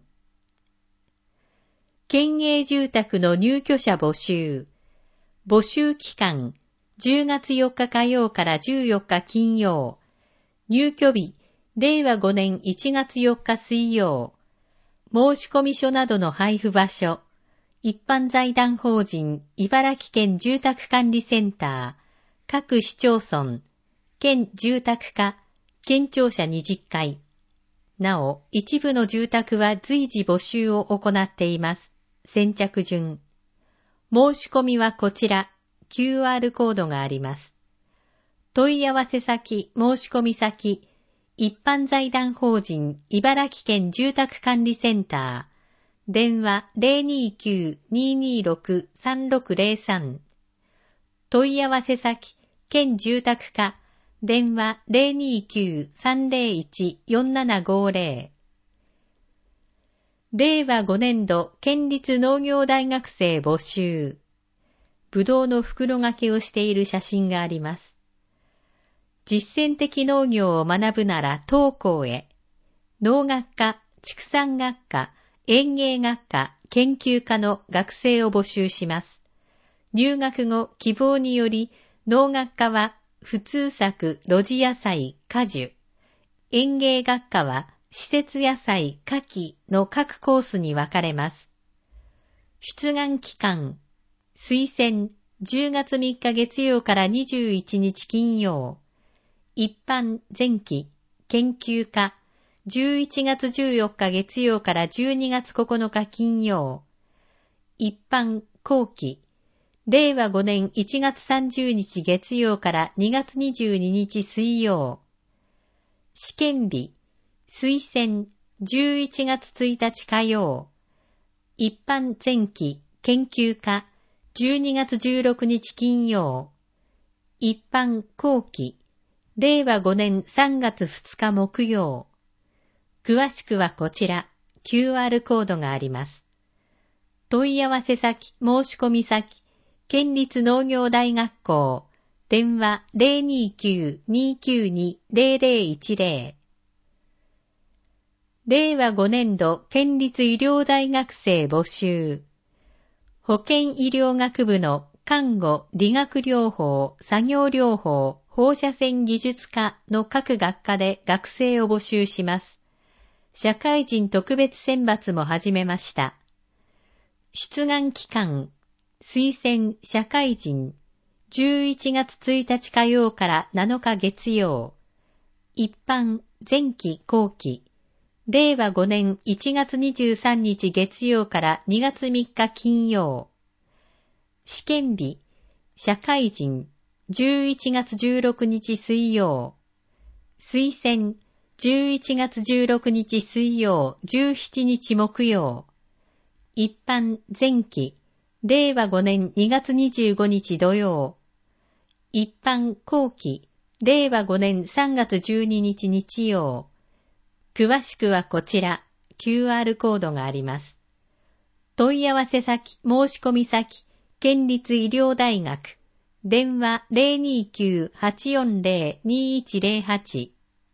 県営住宅の入居者募集。募集期間、10月4日火曜から14日金曜。入居日、令和5年1月4日水曜。申し込み書などの配布場所。一般財団法人茨城県住宅管理センター。各市町村。県住宅課。県庁舎20階。なお、一部の住宅は随時募集を行っています。先着順。申し込みはこちら、QR コードがあります。問い合わせ先、申し込み先、一般財団法人茨城県住宅管理センター。電話 029-226-3603。問い合わせ先、県住宅課。電話 029-301-4750。令和5年度県立農業大学生募集。ぶどうの袋掛けをしている写真があります。実践的農業を学ぶなら当校へ。農学科、畜産学科、園芸学科、研究科の学生を募集します。入学後、希望により、農学科は普通作、露地野菜、果樹。園芸学科は施設野菜、果樹の各コースに分かれます。出願期間、推薦、10月3日月曜から21日金曜。一般、前期、研究科、11月14日月曜から12月9日金曜。一般、後期、令和5年1月30日月曜から2月22日水曜。試験日、推薦、11月1日火曜。一般前期、研究科、12月16日金曜。一般後期、令和5年3月2日木曜。詳しくはこちら、QR コードがあります。問い合わせ先、申し込み先、県立農業大学校、電話 029-292-0010。令和5年度県立医療大学生募集。保健医療学部の看護、理学療法、作業療法、放射線技術科の各学科で学生を募集します。社会人特別選抜も始めました。出願期間、推薦社会人、11月1日火曜から7日月曜。一般、前期後期。令和5年1月23日月曜から2月3日金曜。試験日、社会人、 11月16日水曜。推薦11月16日水曜、17日木曜。一般前期令和5年2月25日土曜。一般後期令和5年3月12日日曜。詳しくはこちら QR コードがあります。問い合わせ先、申し込み先、県立医療大学。電話 029-840-2108。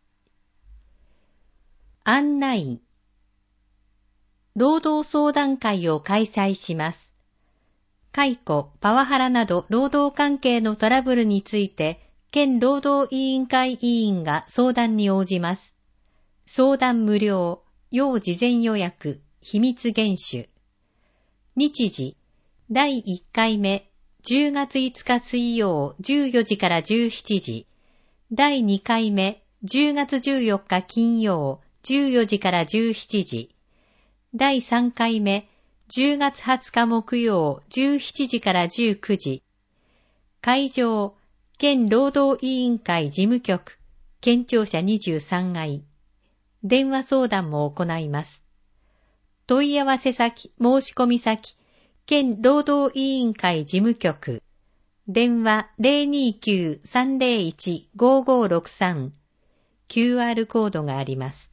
案内。労働相談会を開催します。解雇、パワハラなど労働関係のトラブルについて、県労働委員会委員が相談に応じます。相談無料、要事前予約、秘密厳守。日時、第1回目、10月5日水曜14時から17時。第2回目、10月14日金曜14時から17時。第3回目、10月20日木曜17時から19時。会場、県労働委員会事務局、県庁舎23階。電話相談も行います。問い合わせ先、申し込み先、県労働委員会事務局。電話 029-301-5563。QR コードがあります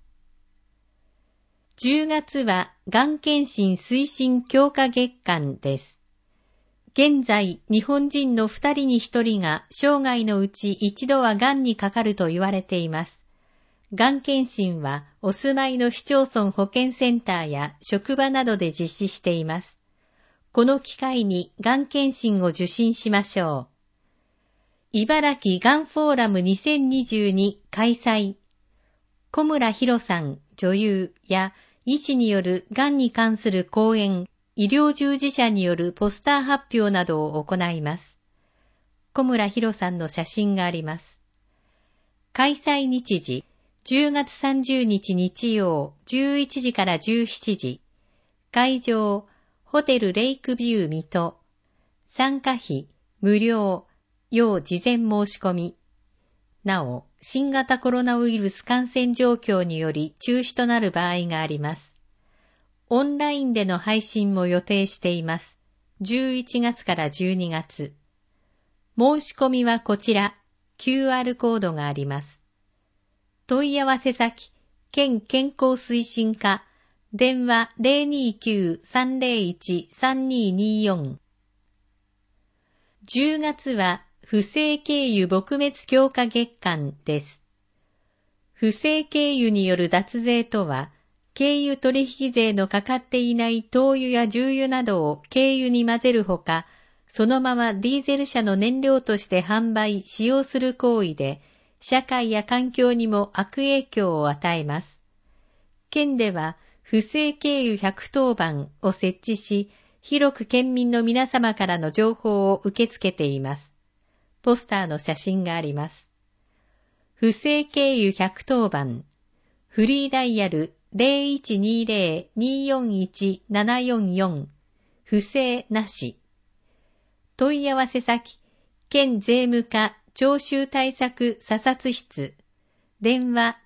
。10月はがん検診推進強化月間です。現在、日本人の2人に1人が生涯のうち一度はがんにかかると言われています。がん検診はお住まいの市町村保健センターや職場などで実施しています。この機会にがん検診を受診しましょう。茨城がんフォーラム2022開催。小村博さん、女優や医師によるがんに関する講演、医療従事者によるポスター発表などを行います。小村博さんの写真があります。開催日時、10月30日日曜、11時から17時。会場、ホテルレイクビュー水戸。参加費、無料、要事前申し込み。なお、新型コロナウイルス感染状況により中止となる場合があります。オンラインでの配信も予定しています。11月から12月。申し込みはこちら、QR コードがあります。問い合わせ先、県健康推進課、電話 029-301-3224。10月は不正経由撲滅強化月間です。不正経由による脱税とは、経由取引税のかかっていない灯油や重油などを経由に混ぜるほか、そのままディーゼル車の燃料として販売・使用する行為で、社会や環境にも悪影響を与えます。県では、不正経由110番を設置し、広く県民の皆様からの情報を受け付けています。ポスターの写真があります。不正経由110番、フリーダイヤル 0120-241-744、不正なし。問い合わせ先、県税務課徴収対策査察室、電話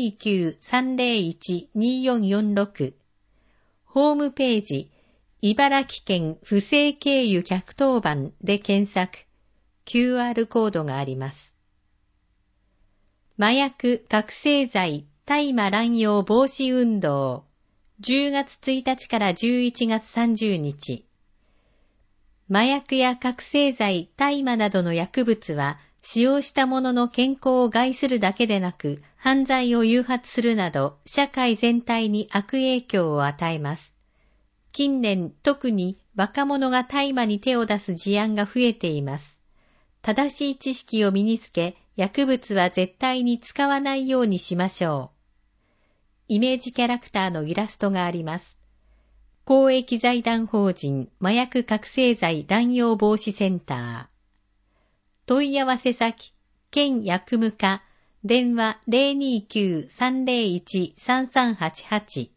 029-301-2446、ホームページ、茨城県不正経由110番で検索、QR コードがあります。麻薬、覚醒剤、大麻乱用防止運動、10月1日から11月30日。麻薬や覚醒剤、大麻などの薬物は、使用した者の健康を害するだけでなく、犯罪を誘発するなど、社会全体に悪影響を与えます。近年、特に若者が大麻に手を出す事案が増えています。正しい知識を身につけ、薬物は絶対に使わないようにしましょう。イメージキャラクターのイラストがあります。公益財団法人麻薬覚醒剤乱用防止センター。問い合わせ先、県薬務課、電話 029-301-3388。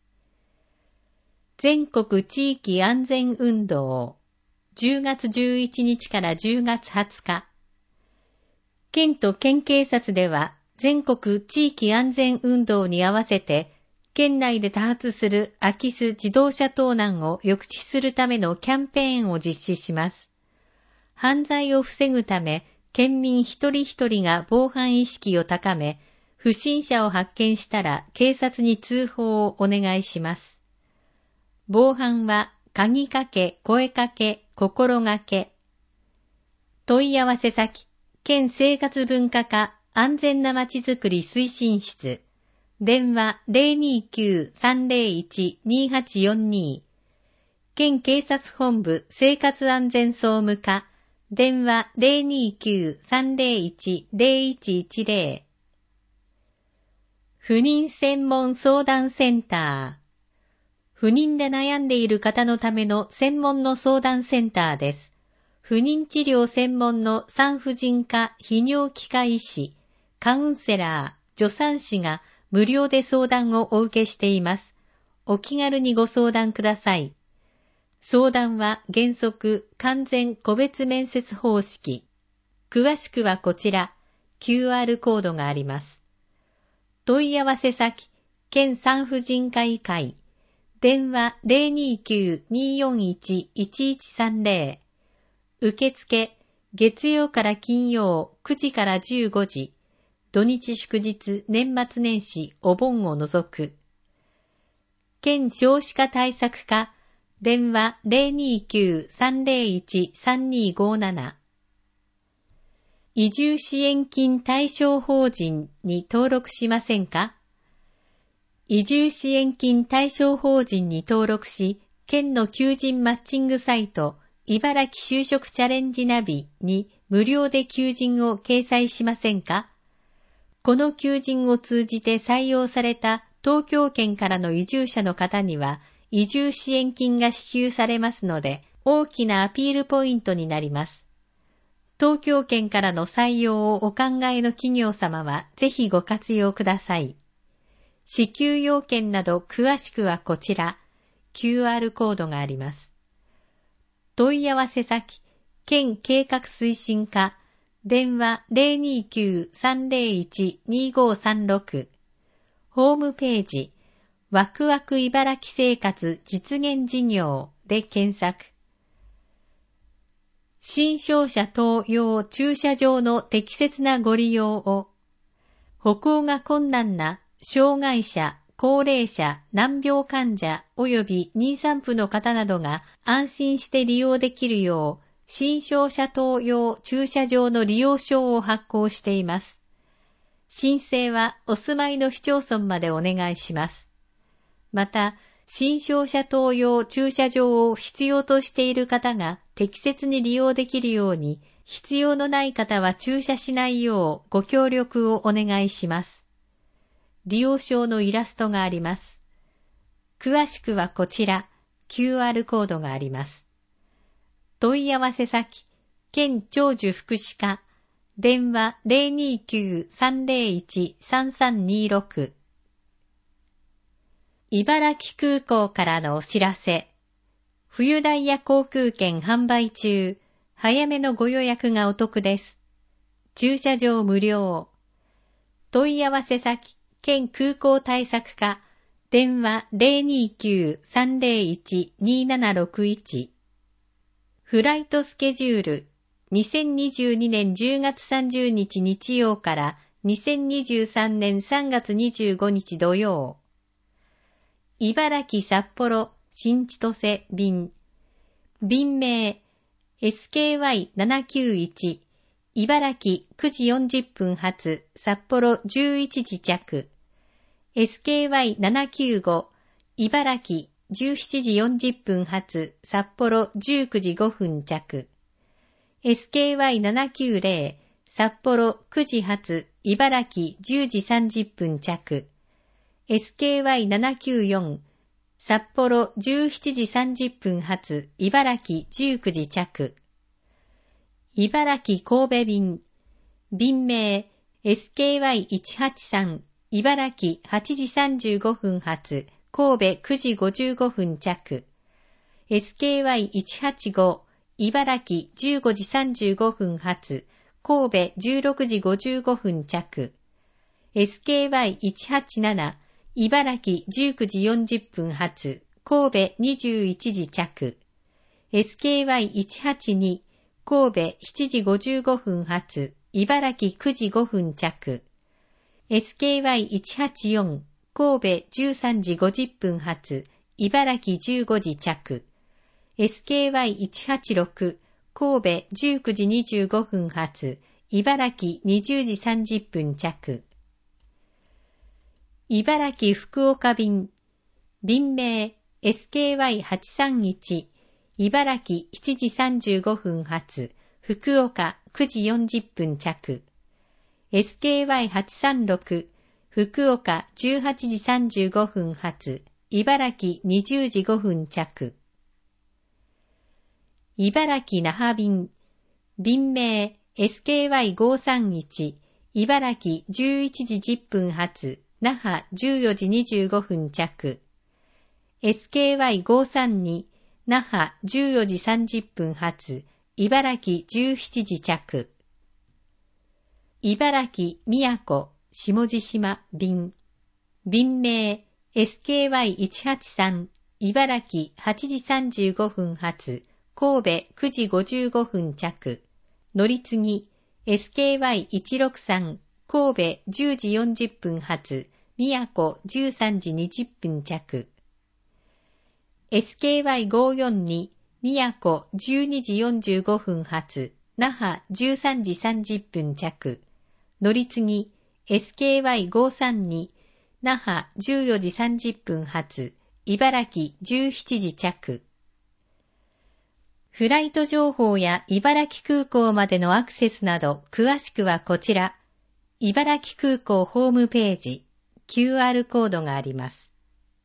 全国地域安全運動、10月11日から10月20日、 県と県警察では全国地域安全運動に合わせて県内で多発する空き巣自動車盗難を抑止するためのキャンペーンを実施します。犯罪を防ぐため、県民一人一人が防犯意識を高め、不審者を発見したら警察に通報をお願いします。防犯は鍵かけ、声かけ、心がけ。問い合わせ先、県生活文化課安全なまちづくり推進室。電話 029-301-2842。県警察本部生活安全総務課。電話 029-301-0110。不妊専門相談センター。不妊で悩んでいる方のための専門の相談センターです。不妊治療専門の産婦人科、泌尿器科医師、カウンセラー、助産師が無料で相談をお受けしています。お気軽にご相談ください。相談は原則完全個別面接方式。詳しくはこちら、QR コードがあります。問い合わせ先、県産婦人科医会。電話 029-241-1130。受付、月曜から金曜9時から15時。土日祝日、年末年始、お盆を除く。県少子化対策課。電話 029-301-3257。移住支援金対象法人に登録しませんか？移住支援金対象法人に登録し、県の求人マッチングサイト、茨城就職チャレンジナビに無料で求人を掲載しませんか？この求人を通じて採用された東京圏からの移住者の方には、移住支援金が支給されますので、大きなアピールポイントになります。東京圏からの採用をお考えの企業様は、ぜひご活用ください。支給要件など詳しくはこちら、QR コードがあります。問い合わせ先、県計画推進課、電話 029-301-2536。ホームページ、ワクワク茨城生活実現事業で検索。新商車等用駐車場の適切なご利用を。歩行が困難な障害者、高齢者、難病患者及び妊産婦の方などが安心して利用できるよう、新商車等用駐車場の利用証を発行しています。申請はお住まいの市町村までお願いします。また、新商車等用駐車場を必要としている方が適切に利用できるように、必要のない方は駐車しないようご協力をお願いします。利用証のイラストがあります。詳しくはこちら、QR コードがあります。問い合わせ先、県長寿福祉課、電話 029-301-3326。茨城空港からのお知らせ。冬ダイヤ航空券販売中。早めのご予約がお得です。駐車場無料。問い合わせ先、県空港対策課、電話 029-301-2761。フライトスケジュール、2022年10月30日日曜から2023年3月25日土曜。茨城札幌新千歳便。便名、SKY791、茨城9時40分発、札幌11時着。SKY795、茨城17時40分発、札幌19時5分着。SKY790、札幌9時発、茨城10時30分着。SKY794、札幌17時30分発、茨城19時着。茨城神戸便。便名、SKY183、茨城8時35分発、神戸9時55分着。SKY185、茨城15時35分発、 神戸16時55分着。SKY187 茨城19時40分発神戸21時着。SKY182 神戸7時55分発茨城9時5分着。SKY184 神戸13時50分発茨城15時着。SKY186 神戸19時25分発茨城20時30分着。茨城福岡便名 SKY831 茨城7時35分発福岡9時40分着。SKY836 福岡18時35分発茨城20時5分着。茨城那覇便名 SKY531 茨城11時10分発那覇14時25分着。SKY532 那覇14時30分発茨城17時着。茨城宮古下地島便名 SKY183 茨城8時35分発神戸9時55分着。乗り継ぎ SKY163 神戸10時40分発宮古13時20分着。SKY542 宮古12時45分発那覇13時30分着。乗り継ぎ SKY532 那覇14時30分発茨城17時着。フライト情報や茨城空港までのアクセスなど詳しくはこちら、茨城空港ホームページ、QR コードがあります。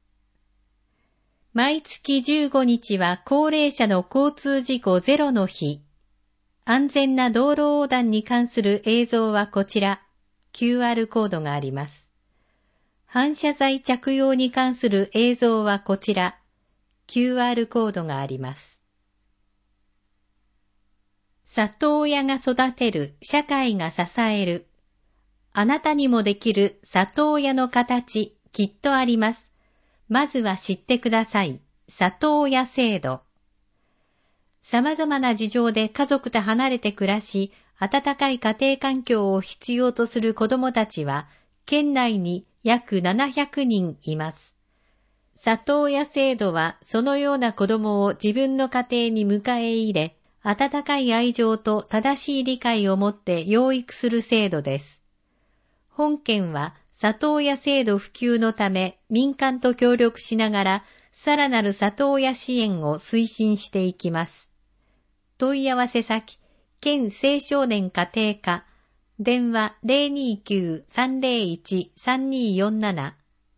毎月15日は高齢者の交通事故ゼロの日。安全な道路横断に関する映像はこちら、QR コードがあります。反射材着用に関する映像はこちら、QR コードがあります。里親が育てる、社会が支える。あなたにもできる里親の形、きっとあります。まずは知ってください。里親制度。様々な事情で家族と離れて暮らし、温かい家庭環境を必要とする子どもたちは、県内に約700人います。里親制度は、そのような子どもを自分の家庭に迎え入れ、温かい愛情と正しい理解を持って養育する制度です。本県は里親制度普及のため民間と協力しながらさらなる里親支援を推進していきます。問い合わせ先、県青少年家庭課、電話 029-301-3247。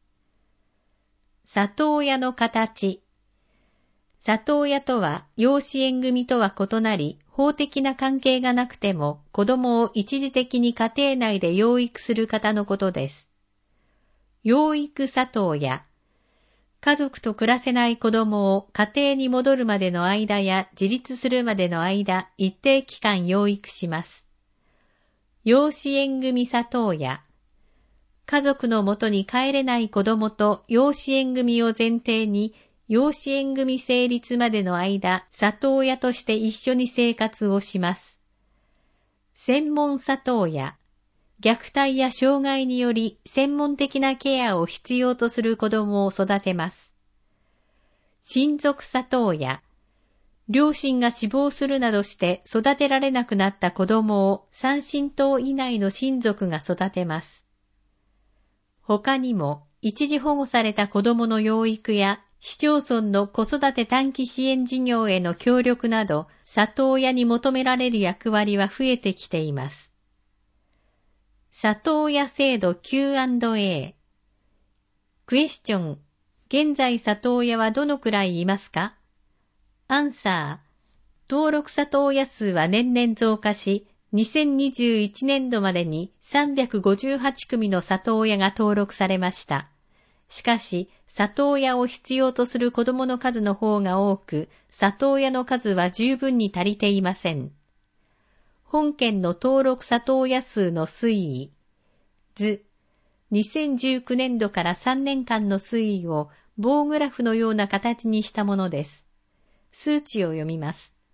里親の形。里親とは養子縁組とは異なり、法的な関係がなくても子供を一時的に家庭内で養育する方のことです。養育里親。家族と暮らせない子供を家庭に戻るまでの間や自立するまでの間、一定期間養育します。養子縁組里親。家族のもとに帰れない子供と養子縁組を前提に、養子縁組成立までの間、里親として一緒に生活をします。専門里親。虐待や障害により専門的なケアを必要とする子供を育てます。親族里親。両親が死亡するなどして育てられなくなった子供を3親等以内の親族が育てます。他にも、一時保護された子供の養育や市町村の子育て短期支援事業への協力など、里親に求められる役割は増えてきています。里親制度 Q&A。クエスチョン。現在里親はどのくらいいますか？アンサー。登録里親数は年々増加し、2021年度までに358組の里親が登録されました。しかし、里親を必要とする子どもの数の方が多く、里親の数は十分に足りていません。 本件の登録里親数の推移。図。2019年度から3年間の推移を棒グラフのような形にしたものです。数値を読みます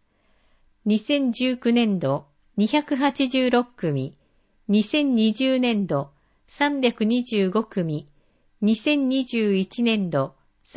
。2019年度286組、2020年度325組、2021年度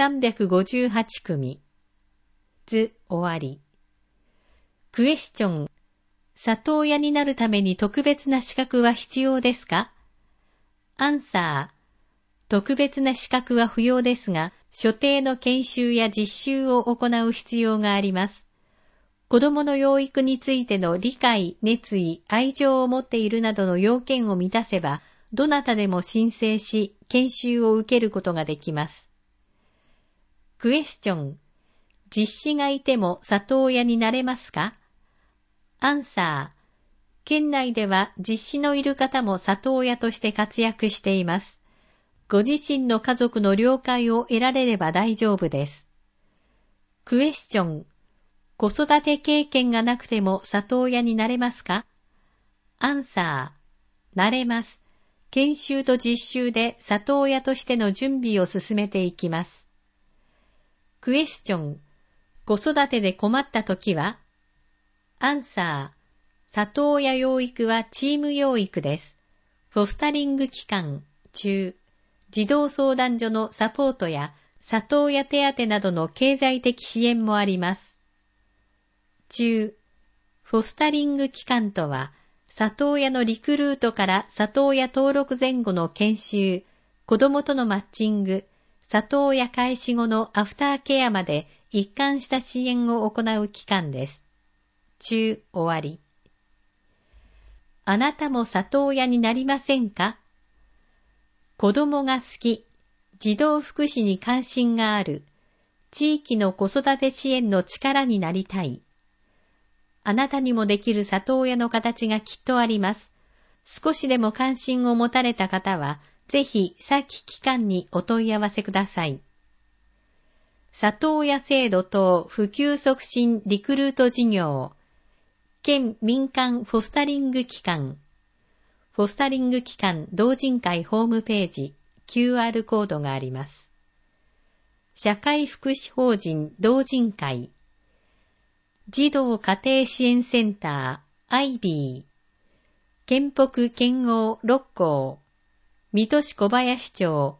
358組。図終わり。クエスチョン。里親になるために特別な資格は必要ですか？アンサー。特別な資格は不要ですが、所定の研修や実習を行う必要があります。子供の養育についての理解、熱意、愛情を持っているなどの要件を満たせば、どなたでも申請し、研修を受けることができます。クエスチョン。実子がいても里親になれますか？アンサー。県内では実子のいる方も里親として活躍しています。ご自身の家族の了解を得られれば大丈夫です。クエスチョン。子育て経験がなくても里親になれますか？アンサー。なれます。研修と実習で里親としての準備を進めていきます。クエスチョン。子育てで困ったときは？アンサー。里親養育はチーム養育です。フォスタリング期間中、児童相談所のサポートや里親手当などの経済的支援もあります。中、フォスタリング期間とは、里親のリクルートから里親登録前後の研修、子供とのマッチング、里親開始後のアフターケアまで一貫した支援を行う期間です。中、終わり。あなたも里親になりませんか？子供が好き、児童福祉に関心がある、地域の子育て支援の力になりたい。あなたにもできる里親の形がきっとあります。少しでも関心を持たれた方は、ぜひ先機関にお問い合わせください。里親制度等普及促進リクルート事業。県民間フォスタリング機関。フォスタリング機関同人会ホームページ、QR コードがあります。社会福祉法人同人会。児童家庭支援センター、アイビー。県北県央六甲。水戸市小林町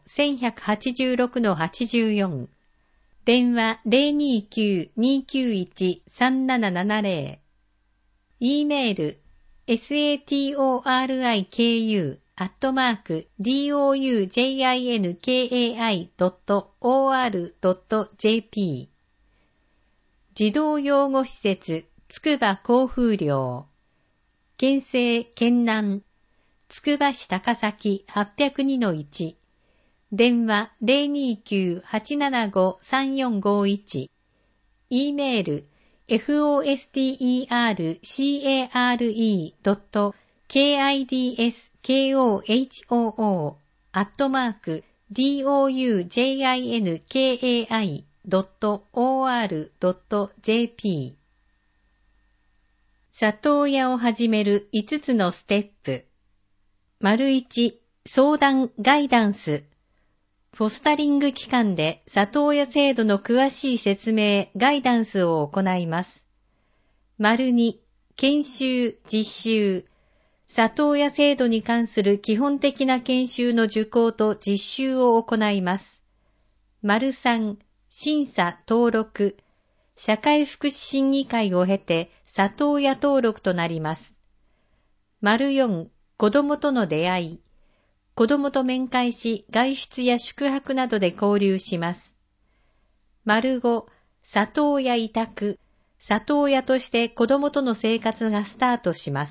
1186-84。電話 029-291-3770。E メール satoriku@doujinkai.or.jp 児童養護施設つくば交風寮県西県南つくば市高崎 802-1 電話 029-875-3451 E メールfosterskindoujikai.or.jp 里親を始める5つのステップ。1、相談ガイダンス。フォスタリング期間で里親制度の詳しい説明、ガイダンスを行います。2、研修、実習。里親制度に関する基本的な研修の受講と実習を行います。3、審査、登録。社会福祉審議会を経て里親登録となります。4、子供との出会い。子供と面会し、外出や宿泊などで交流します。5、里親委託。里親として子供との生活がスタートします。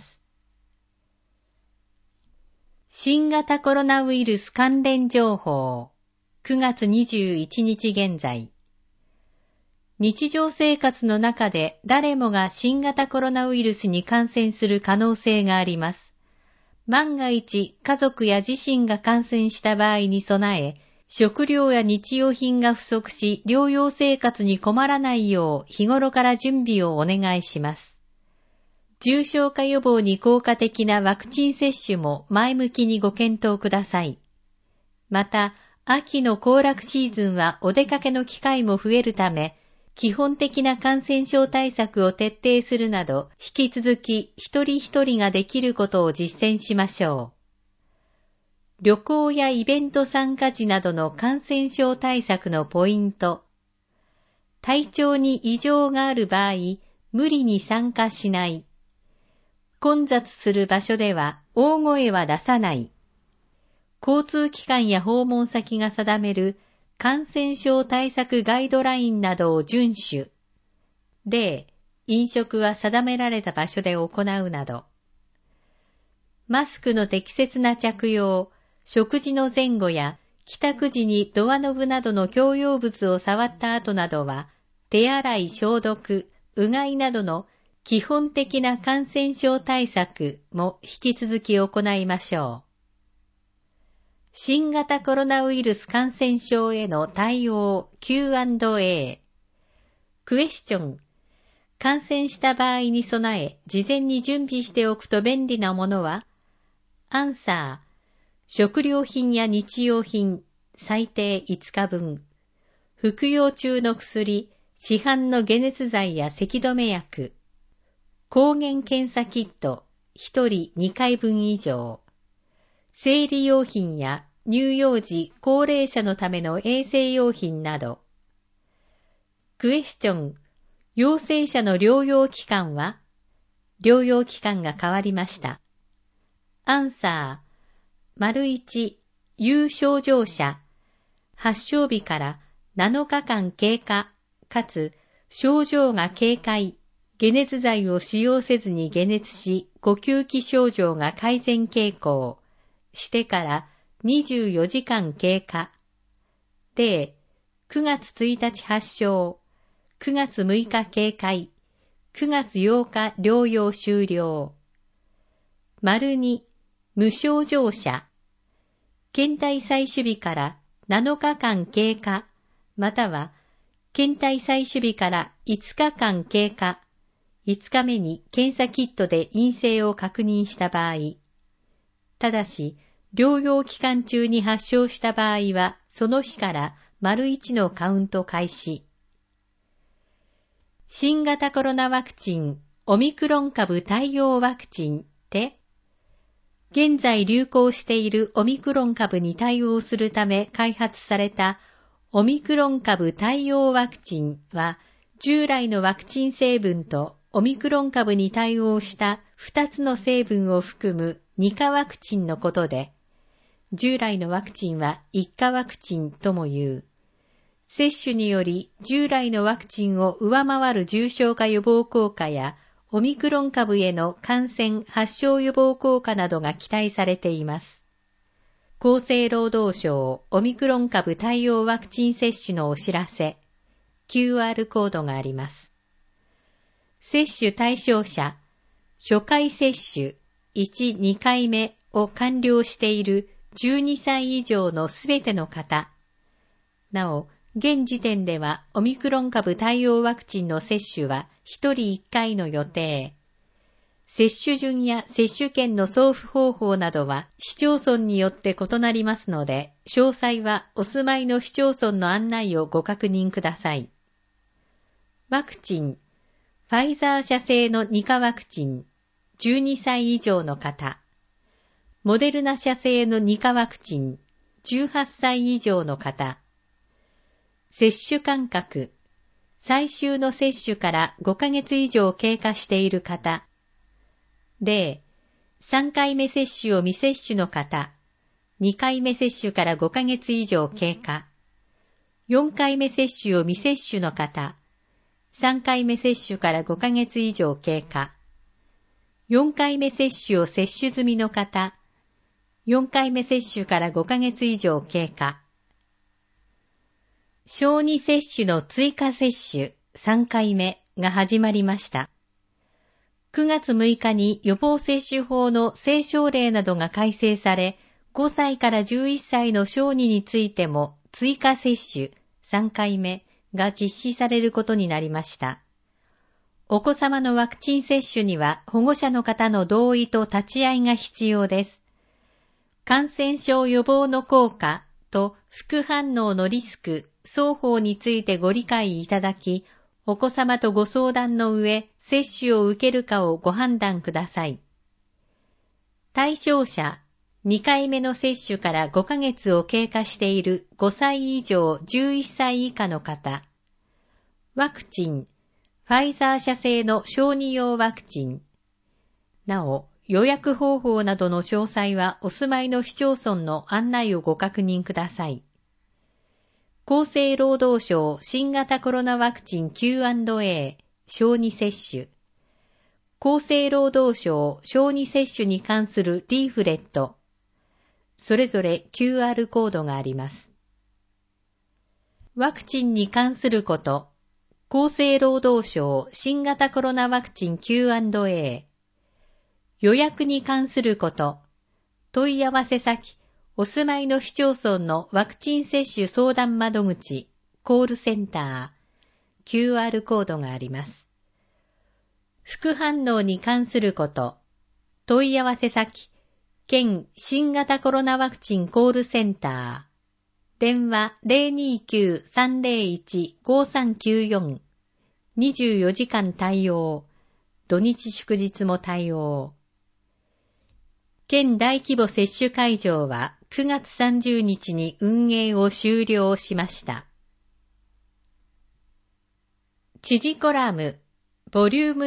新型コロナウイルス関連情報。9月21日現在。日常生活の中で誰もが新型コロナウイルスに感染する可能性があります。万が一、家族や自身が感染した場合に備え、食料や日用品が不足し、療養生活に困らないよう日頃から準備をお願いします。 重症化予防に効果的なワクチン接種も前向きにご検討ください。また、秋の行楽シーズンはお出かけの機会も増えるため、基本的な感染症対策を徹底するなど、引き続き一人一人ができることを実践しましょう。旅行やイベント参加時などの感染症対策のポイント。体調に異常がある場合、無理に参加しない。混雑する場所では大声は出さない。交通機関や訪問先が定める感染症対策ガイドラインなどを遵守。例、飲食は定められた場所で行うなど。マスクの適切な着用、食事の前後や帰宅時にドアノブなどの共用物を触った後などは、手洗い消毒、うがいなどの基本的な感染症対策も引き続き行いましょう。新型コロナウイルス感染症への対応 Q&A。クエスチョン。感染した場合に備え、事前に準備しておくと便利なものは？アンサー。食料品や日用品、最低5日分。服用中の薬、市販の解熱剤や咳止め薬。抗原検査キット、1人2回分以上。生理用品や乳幼児、高齢者のための衛生用品など。クエスチョン。陽性者の療養期間は？療養期間が変わりました。アンサー。1、有症状者。発症日から7日間経過、かつ症状が軽快、解熱剤を使用せずに解熱し、呼吸器症状が改善傾向してから24時間経過。例、9月1日発症、9月6日軽快、9月8日療養終了。2、無症状者。検体採取日から7日間経過、または検体採取日から5日間経過、5日目に検査キットで陰性を確認した場合、ただし、療養期間中に発症した場合は、その日から1のカウント開始。新型コロナワクチン、オミクロン株対応ワクチンって、現在流行しているオミクロン株に対応するため開発されたオミクロン株対応ワクチンは、従来のワクチン成分とオミクロン株に対応した2つの成分を含む2価ワクチンのことで、従来のワクチンは1価ワクチンとも言う。接種により従来のワクチンを上回る重症化予防効果やオミクロン株への感染発症予防効果などが期待されています。厚生労働省オミクロン株対応ワクチン接種のお知らせ、QR コードがあります。接種対象者、初回接種1、2回目を完了している12歳以上のすべての方。なお、現時点ではオミクロン株対応ワクチンの接種は1人1回の予定。接種順や接種券の送付方法などは市町村によって異なりますので、詳細はお住まいの市町村の案内をご確認ください。ワクチン、ファイザー社製の2価ワクチン、12歳以上の方。モデルナ社製の2価ワクチン、18歳以上の方。接種間隔、最終の接種から5ヶ月以上経過している方。例、3回目接種を未接種の方、2回目接種から5ヶ月以上経過。4回目接種を未接種の方、3回目接種から5ヶ月以上経過。4回目接種を接種済みの方、4回目接種から5ヶ月以上経過。小児接種の追加接種3回目が始まりました。9月6日に予防接種法の施行令などが改正され、5歳から11歳の小児についても追加接種3回目が実施されることになりました。 お子様のワクチン接種には保護者の方の同意と立ち会いが必要です。感染症予防の効果と副反応のリスク双方についてご理解いただき、お子様とご相談の上、接種を受けるかをご判断ください。対象者、2回目の接種から5ヶ月を経過している5歳以上11歳以下の方。ワクチン、ファイザー社製の小児用ワクチン。なお、予約方法などの詳細はお住まいの市町村の案内をご確認ください。厚生労働省新型コロナワクチン Q&A 小児接種。厚生労働省小児接種に関するリーフレット。それぞれ QR コードがあります。ワクチンに関すること。厚生労働省新型コロナワクチン Q&A。予約に関すること。問い合わせ先、お住まいの市町村のワクチン接種相談窓口、コールセンター、QR コードがあります。副反応に関すること。問い合わせ先、県新型コロナワクチンコールセンター。電話 029-301-5394。24時間対応。土日祝日も対応。県大規模接種会場は9月30日に運営を終了しました。知事コラム、ボリューム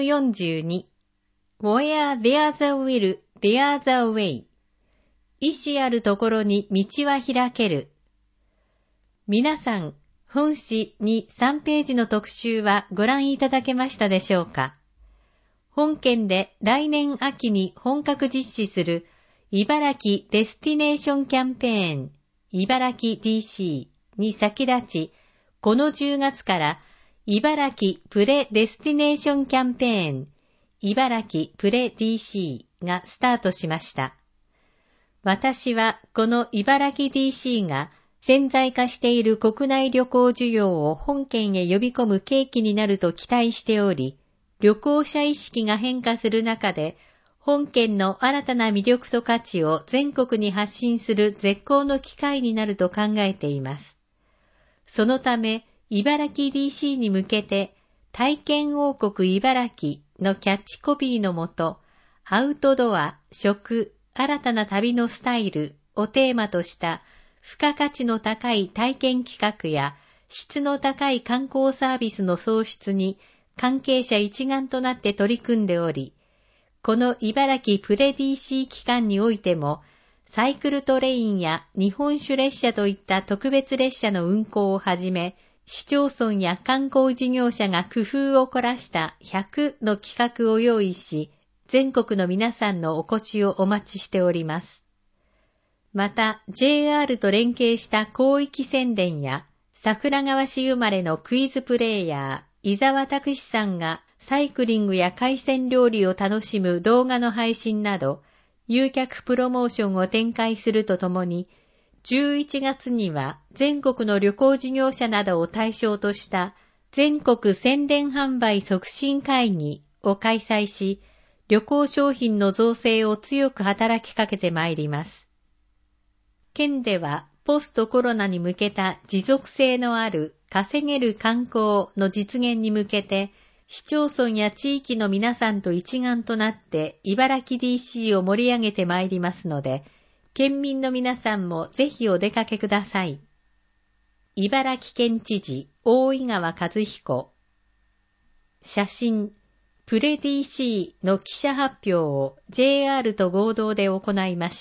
42。Where there's a will, there's a way。意志あるところに道は開ける。皆さん、本誌に3ページの特集はご覧いただけましたでしょうか。本県で来年秋に本格実施する茨城デスティネーションキャンペーン、茨城 DC に先立ち、この10月から茨城プレデスティネーションキャンペーン、茨城プレ DC がスタートしました。私はこの茨城 DC が潜在化している国内旅行需要を本県へ呼び込む契機になると期待しており、旅行者意識が変化する中で、本県の新たな魅力と価値を全国に発信する絶好の機会になると考えています。そのため、茨城 DC に向けて、体験王国茨城のキャッチコピーのもと、アウトドア、食、新たな旅のスタイルをテーマとした付加価値の高い体験企画や質の高い観光サービスの創出に関係者一丸となって取り組んでおり、この茨城プレ DC 期間においても、サイクルトレインや日本酒列車といった特別列車の運行をはじめ、市町村や観光事業者が工夫を凝らした100の企画を用意し、全国の皆さんのお越しをお待ちしております。また、JR と連携した広域宣伝や、桜川市生まれのクイズプレイヤー、伊沢拓司さんがサイクリングや海鮮料理を楽しむ動画の配信など、誘客プロモーションを展開するとともに、11月には全国の旅行事業者などを対象とした全国宣伝販売促進会議を開催し、旅行商品の造成を強く働きかけてまいります。県ではポストコロナに向けた持続性のある稼げる観光の実現に向けて、市町村や地域の皆さんと一丸となって茨城 DC を盛り上げてまいりますので、県民の皆さんもぜひお出かけください。茨城県知事大井川和彦。写真プレ DC の記者発表を JR と合同で行いました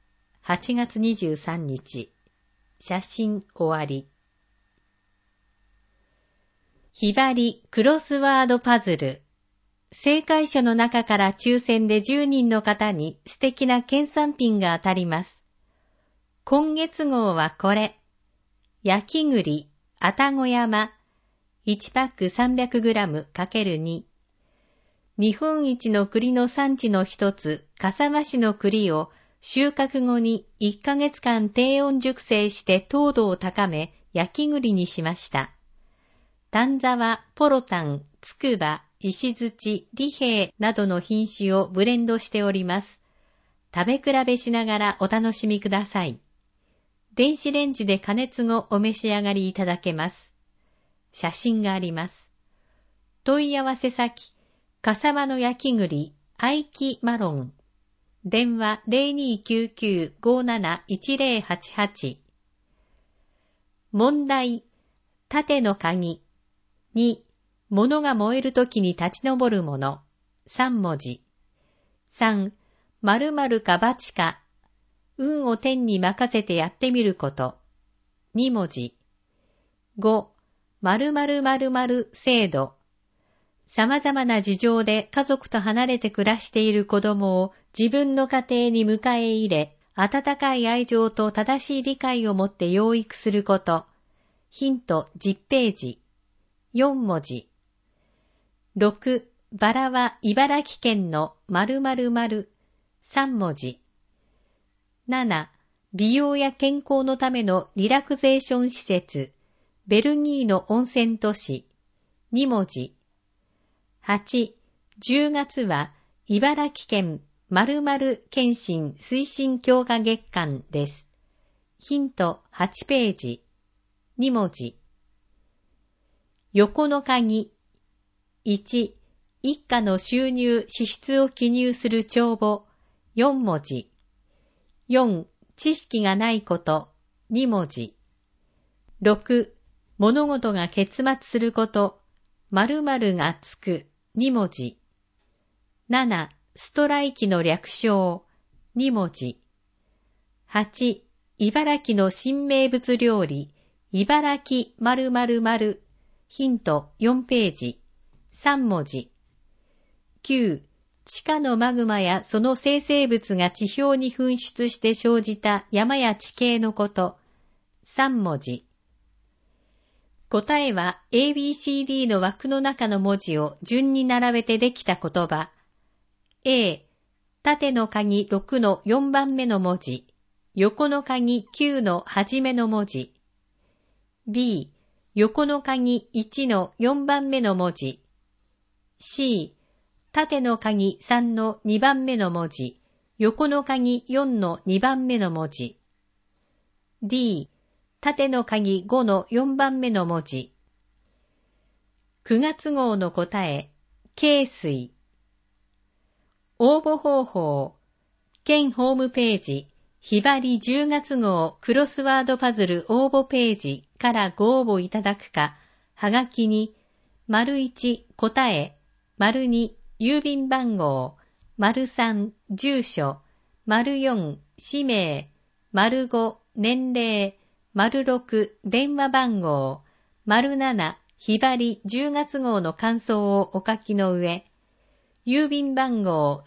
。8月23日。写真終わり。ひばりクロスワードパズル。正解者の中から抽選で10人の方に素敵な県産品が当たります。今月号はこれ。焼き栗、愛宕山。1パック 300g×2。日本一の栗の産地の一つ、笠間市の栗を収穫後に1ヶ月間低温熟成して糖度を高め、焼き栗にしました。丹沢、ポロタン、つくば、 石槌、利平などの品種をブレンドしております。食べ比べしながらお楽しみください。電子レンジで加熱後お召し上がりいただけます。写真があります。問い合わせ先、笠間の焼き栗、愛木マロン。電話 0299-571088。問題、縦の鍵。2、物が燃えるときに立ち上るもの。3文字。3、〇〇か×か。運を天に任せてやってみること。2文字。5、〇〇〇〇制度。様々な事情で家族と離れて暮らしている子供を自分の家庭に迎え入れ、温かい愛情と正しい理解をもって養育すること。ヒント10ページ。4文字。6、バラは茨城県の〇〇〇。3文字。7、美容や健康のためのリラクゼーション施設。ベルギーの温泉都市。2文字。8、10月は茨城県〇〇検診推進強化月間です。ヒント8ページ。2文字。横の鍵。1、一家の収入・支出を記入する帳簿。4文字。4、知識がないこと。2文字。6、物事が結末すること。〇〇がつく。2文字。7、ストライキの略称。2文字。8、茨城の新名物料理。茨城〇〇〇。ヒント4ページ。3文字。9、地下のマグマやその生成物が地表に噴出して生じた山や地形のこと。3文字。答えは ABCD の枠の中の文字を順に並べてできた言葉。A、縦の鍵6の4番目の文字。横の鍵9の初めの文字。B、横の鍵1の4番目の文字。C、縦の鍵3の2番目の文字。横の鍵4の2番目の文字。D、縦の鍵5の4番目の文字。9月号の答え、恵水。応募方法、県ホームページ、ひばり10月号クロスワードパズル応募ページからご応募いただくか、はがきに、①答え、②郵便番号、③住所、�4氏名、�5年齢、⑥電話番号、�7ひばり10月号の感想をお書きの上、郵便番号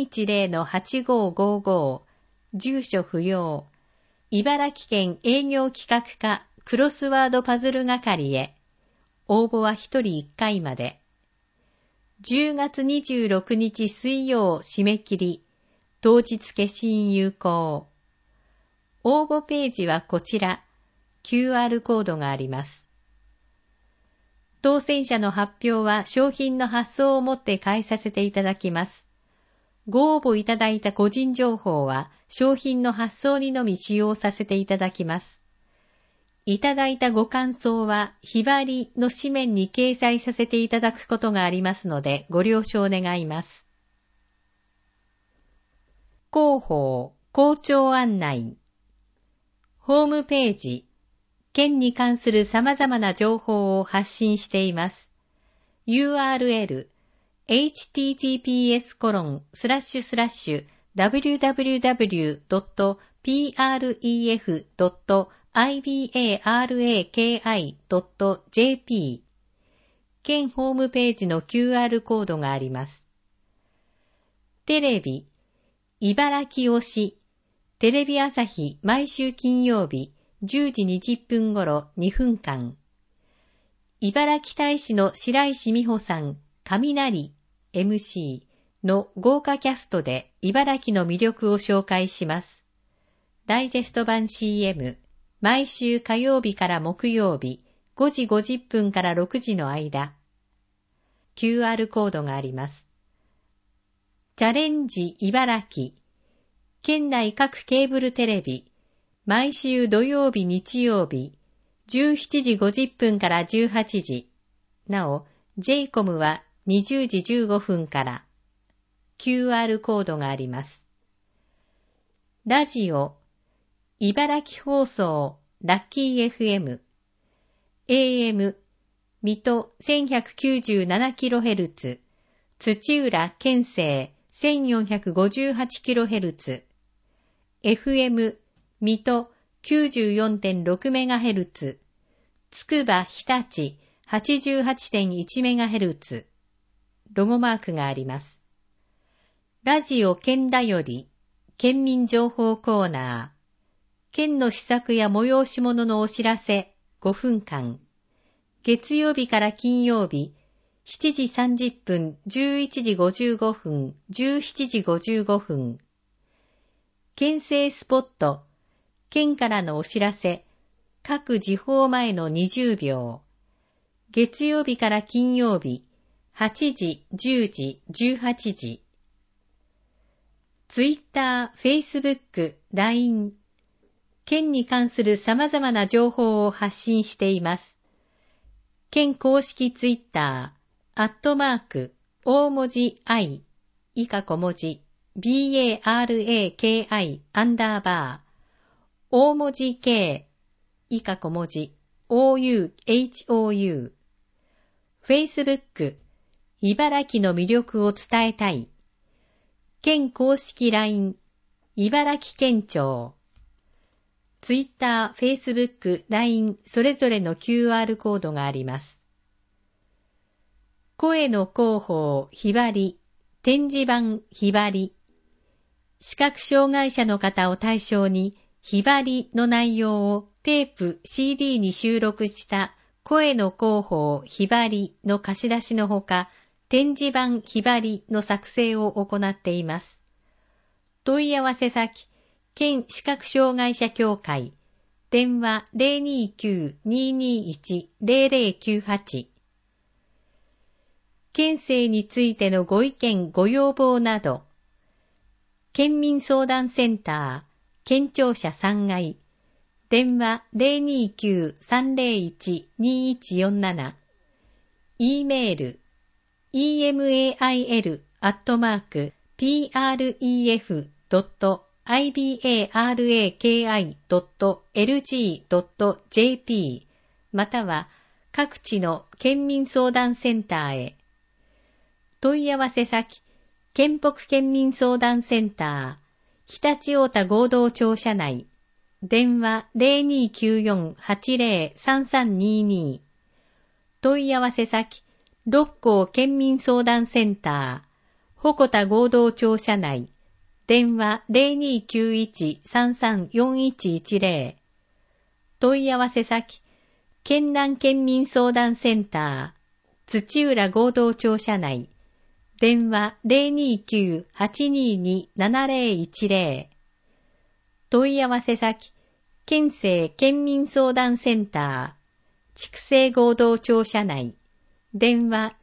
310-8555、住所不要、茨城県営業企画課クロスワードパズル係へ。応募は1人1回まで。10月26日水曜締め切り、当日消印有効。応募ページはこちら、QR コードがあります。当選者の発表は商品の発送をもって返させていただきます。ご応募いただいた個人情報は商品の発送にのみ使用させていただきます。いただいたご感想はひばりの紙面に掲載させていただくことがありますのでご了承願います。広報、校長案内。ホームページ、県に関する様々な情報を発信しています。URL https://www.pref.ibaraki.jp 県ホームページの QR コードがあります。テレビ、茨城推し、テレビ朝日毎週金曜日10時20分頃2分間。茨城大使の白石美穂さん、雷 MC の豪華キャストで茨城の魅力を紹介します。ダイジェスト版 CM、毎週火曜日から木曜日5時50分から6時の間。 QR コードがあります。チャレンジ茨城。県内各ケーブルテレビ、毎週土曜日日曜日、17時50分から18時。なお、JCOM は20時15分から。QR コードがあります。ラジオ、茨城放送、ラッキー FM。AM、水戸 1197kHz。土浦県西 1458kHz。FM、水戸 94.6MHz。つくば日立 88.1MHz。ロゴマークがあります。ラジオ県だより、県民情報コーナー。県の施策や催し物のお知らせ5分間。月曜日から金曜日、7時30分、11時55分、17時55分。県政スポット、県からのお知らせ、各時報前の20秒。月曜日から金曜日、8時、10時、18時。ツイッター、フェイスブック、LINE。県に関する様々な情報を発信しています。県公式ツイッター、大文字 I、以下小文字、BARAKI、大文字 K、以下小文字、OUHOU。Facebook、茨城の魅力を伝えたい。県公式 LINE、茨城県庁。Twitter、Facebook、LINE、それぞれの QR コードがあります。声の広報、ひばり、展示板、ひばり。視覚障害者の方を対象に、ひばりの内容をテープ、CD に収録した声の広報、ひばりの貸し出しのほか、展示板、ひばりの作成を行っています。問い合わせ先、県視覚障害者協会、電話 029-221-0098。県政についてのご意見ご要望など、県民相談センター、県庁舎3階、電話 029-301-2147、E メール、email.pref.ibaraki.lg.jp または各地の県民相談センターへ。問い合わせ先、県北県民相談センター、常陸太田合同庁舎内、電話 0294-803322。問い合わせ先、六甲県民相談センター、鉾田合同庁舎内、電話 0291-334110。問い合わせ先、県南県民相談センター、土浦合同庁舎内、電話 029-822-7010。問い合わせ先、県政県民相談センター、筑西合同庁舎内、電話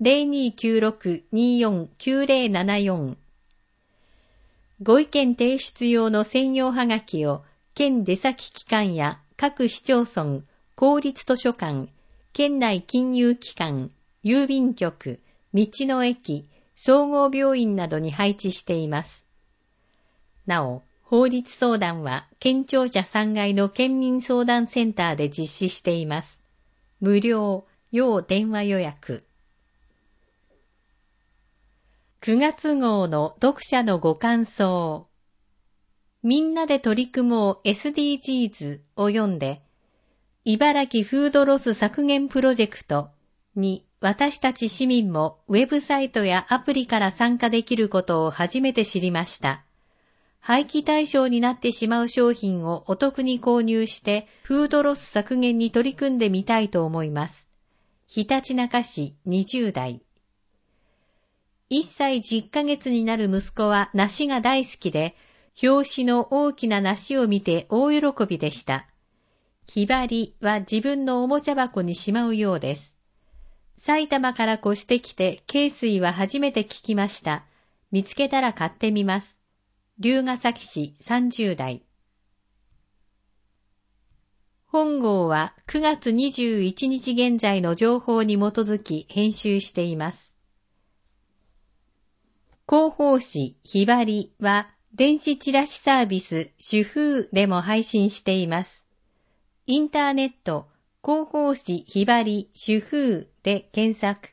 0296-249074。ご意見提出用の専用はがきを県出先機関や各市町村、公立図書館、県内金融機関、郵便局、道の駅、総合病院などに配置しています。なお、法律相談は県庁舎3階の県民相談センターで実施しています。無料、要電話予約。9月号の読者のご感想。みんなで取り組もう SDGs を読んで、茨城フードロス削減プロジェクトに私たち市民もウェブサイトやアプリから参加できることを初めて知りました。廃棄対象になってしまう商品をお得に購入してフードロス削減に取り組んでみたいと思います。ひたちなか市20代。1歳10ヶ月になる息子は梨が大好きで、表紙の大きな梨を見て大喜びでした。ひばりは自分のおもちゃ箱にしまうようです。 埼玉から越してきて、恵水は初めて聞きました。見つけたら買ってみます。龍ヶ崎市30代。本号は9月21日現在の情報に基づき編集しています。広報誌ひばりは電子チラシサービス主風でも配信しています。インターネット広報誌ひばり主風で検索。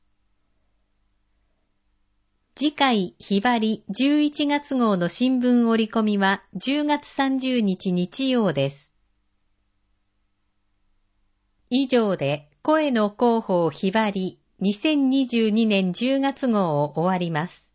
次回ひばり11月号の新聞折り込みは10月30日日曜です。以上で声の広報ひばり2022年10月号を終わります。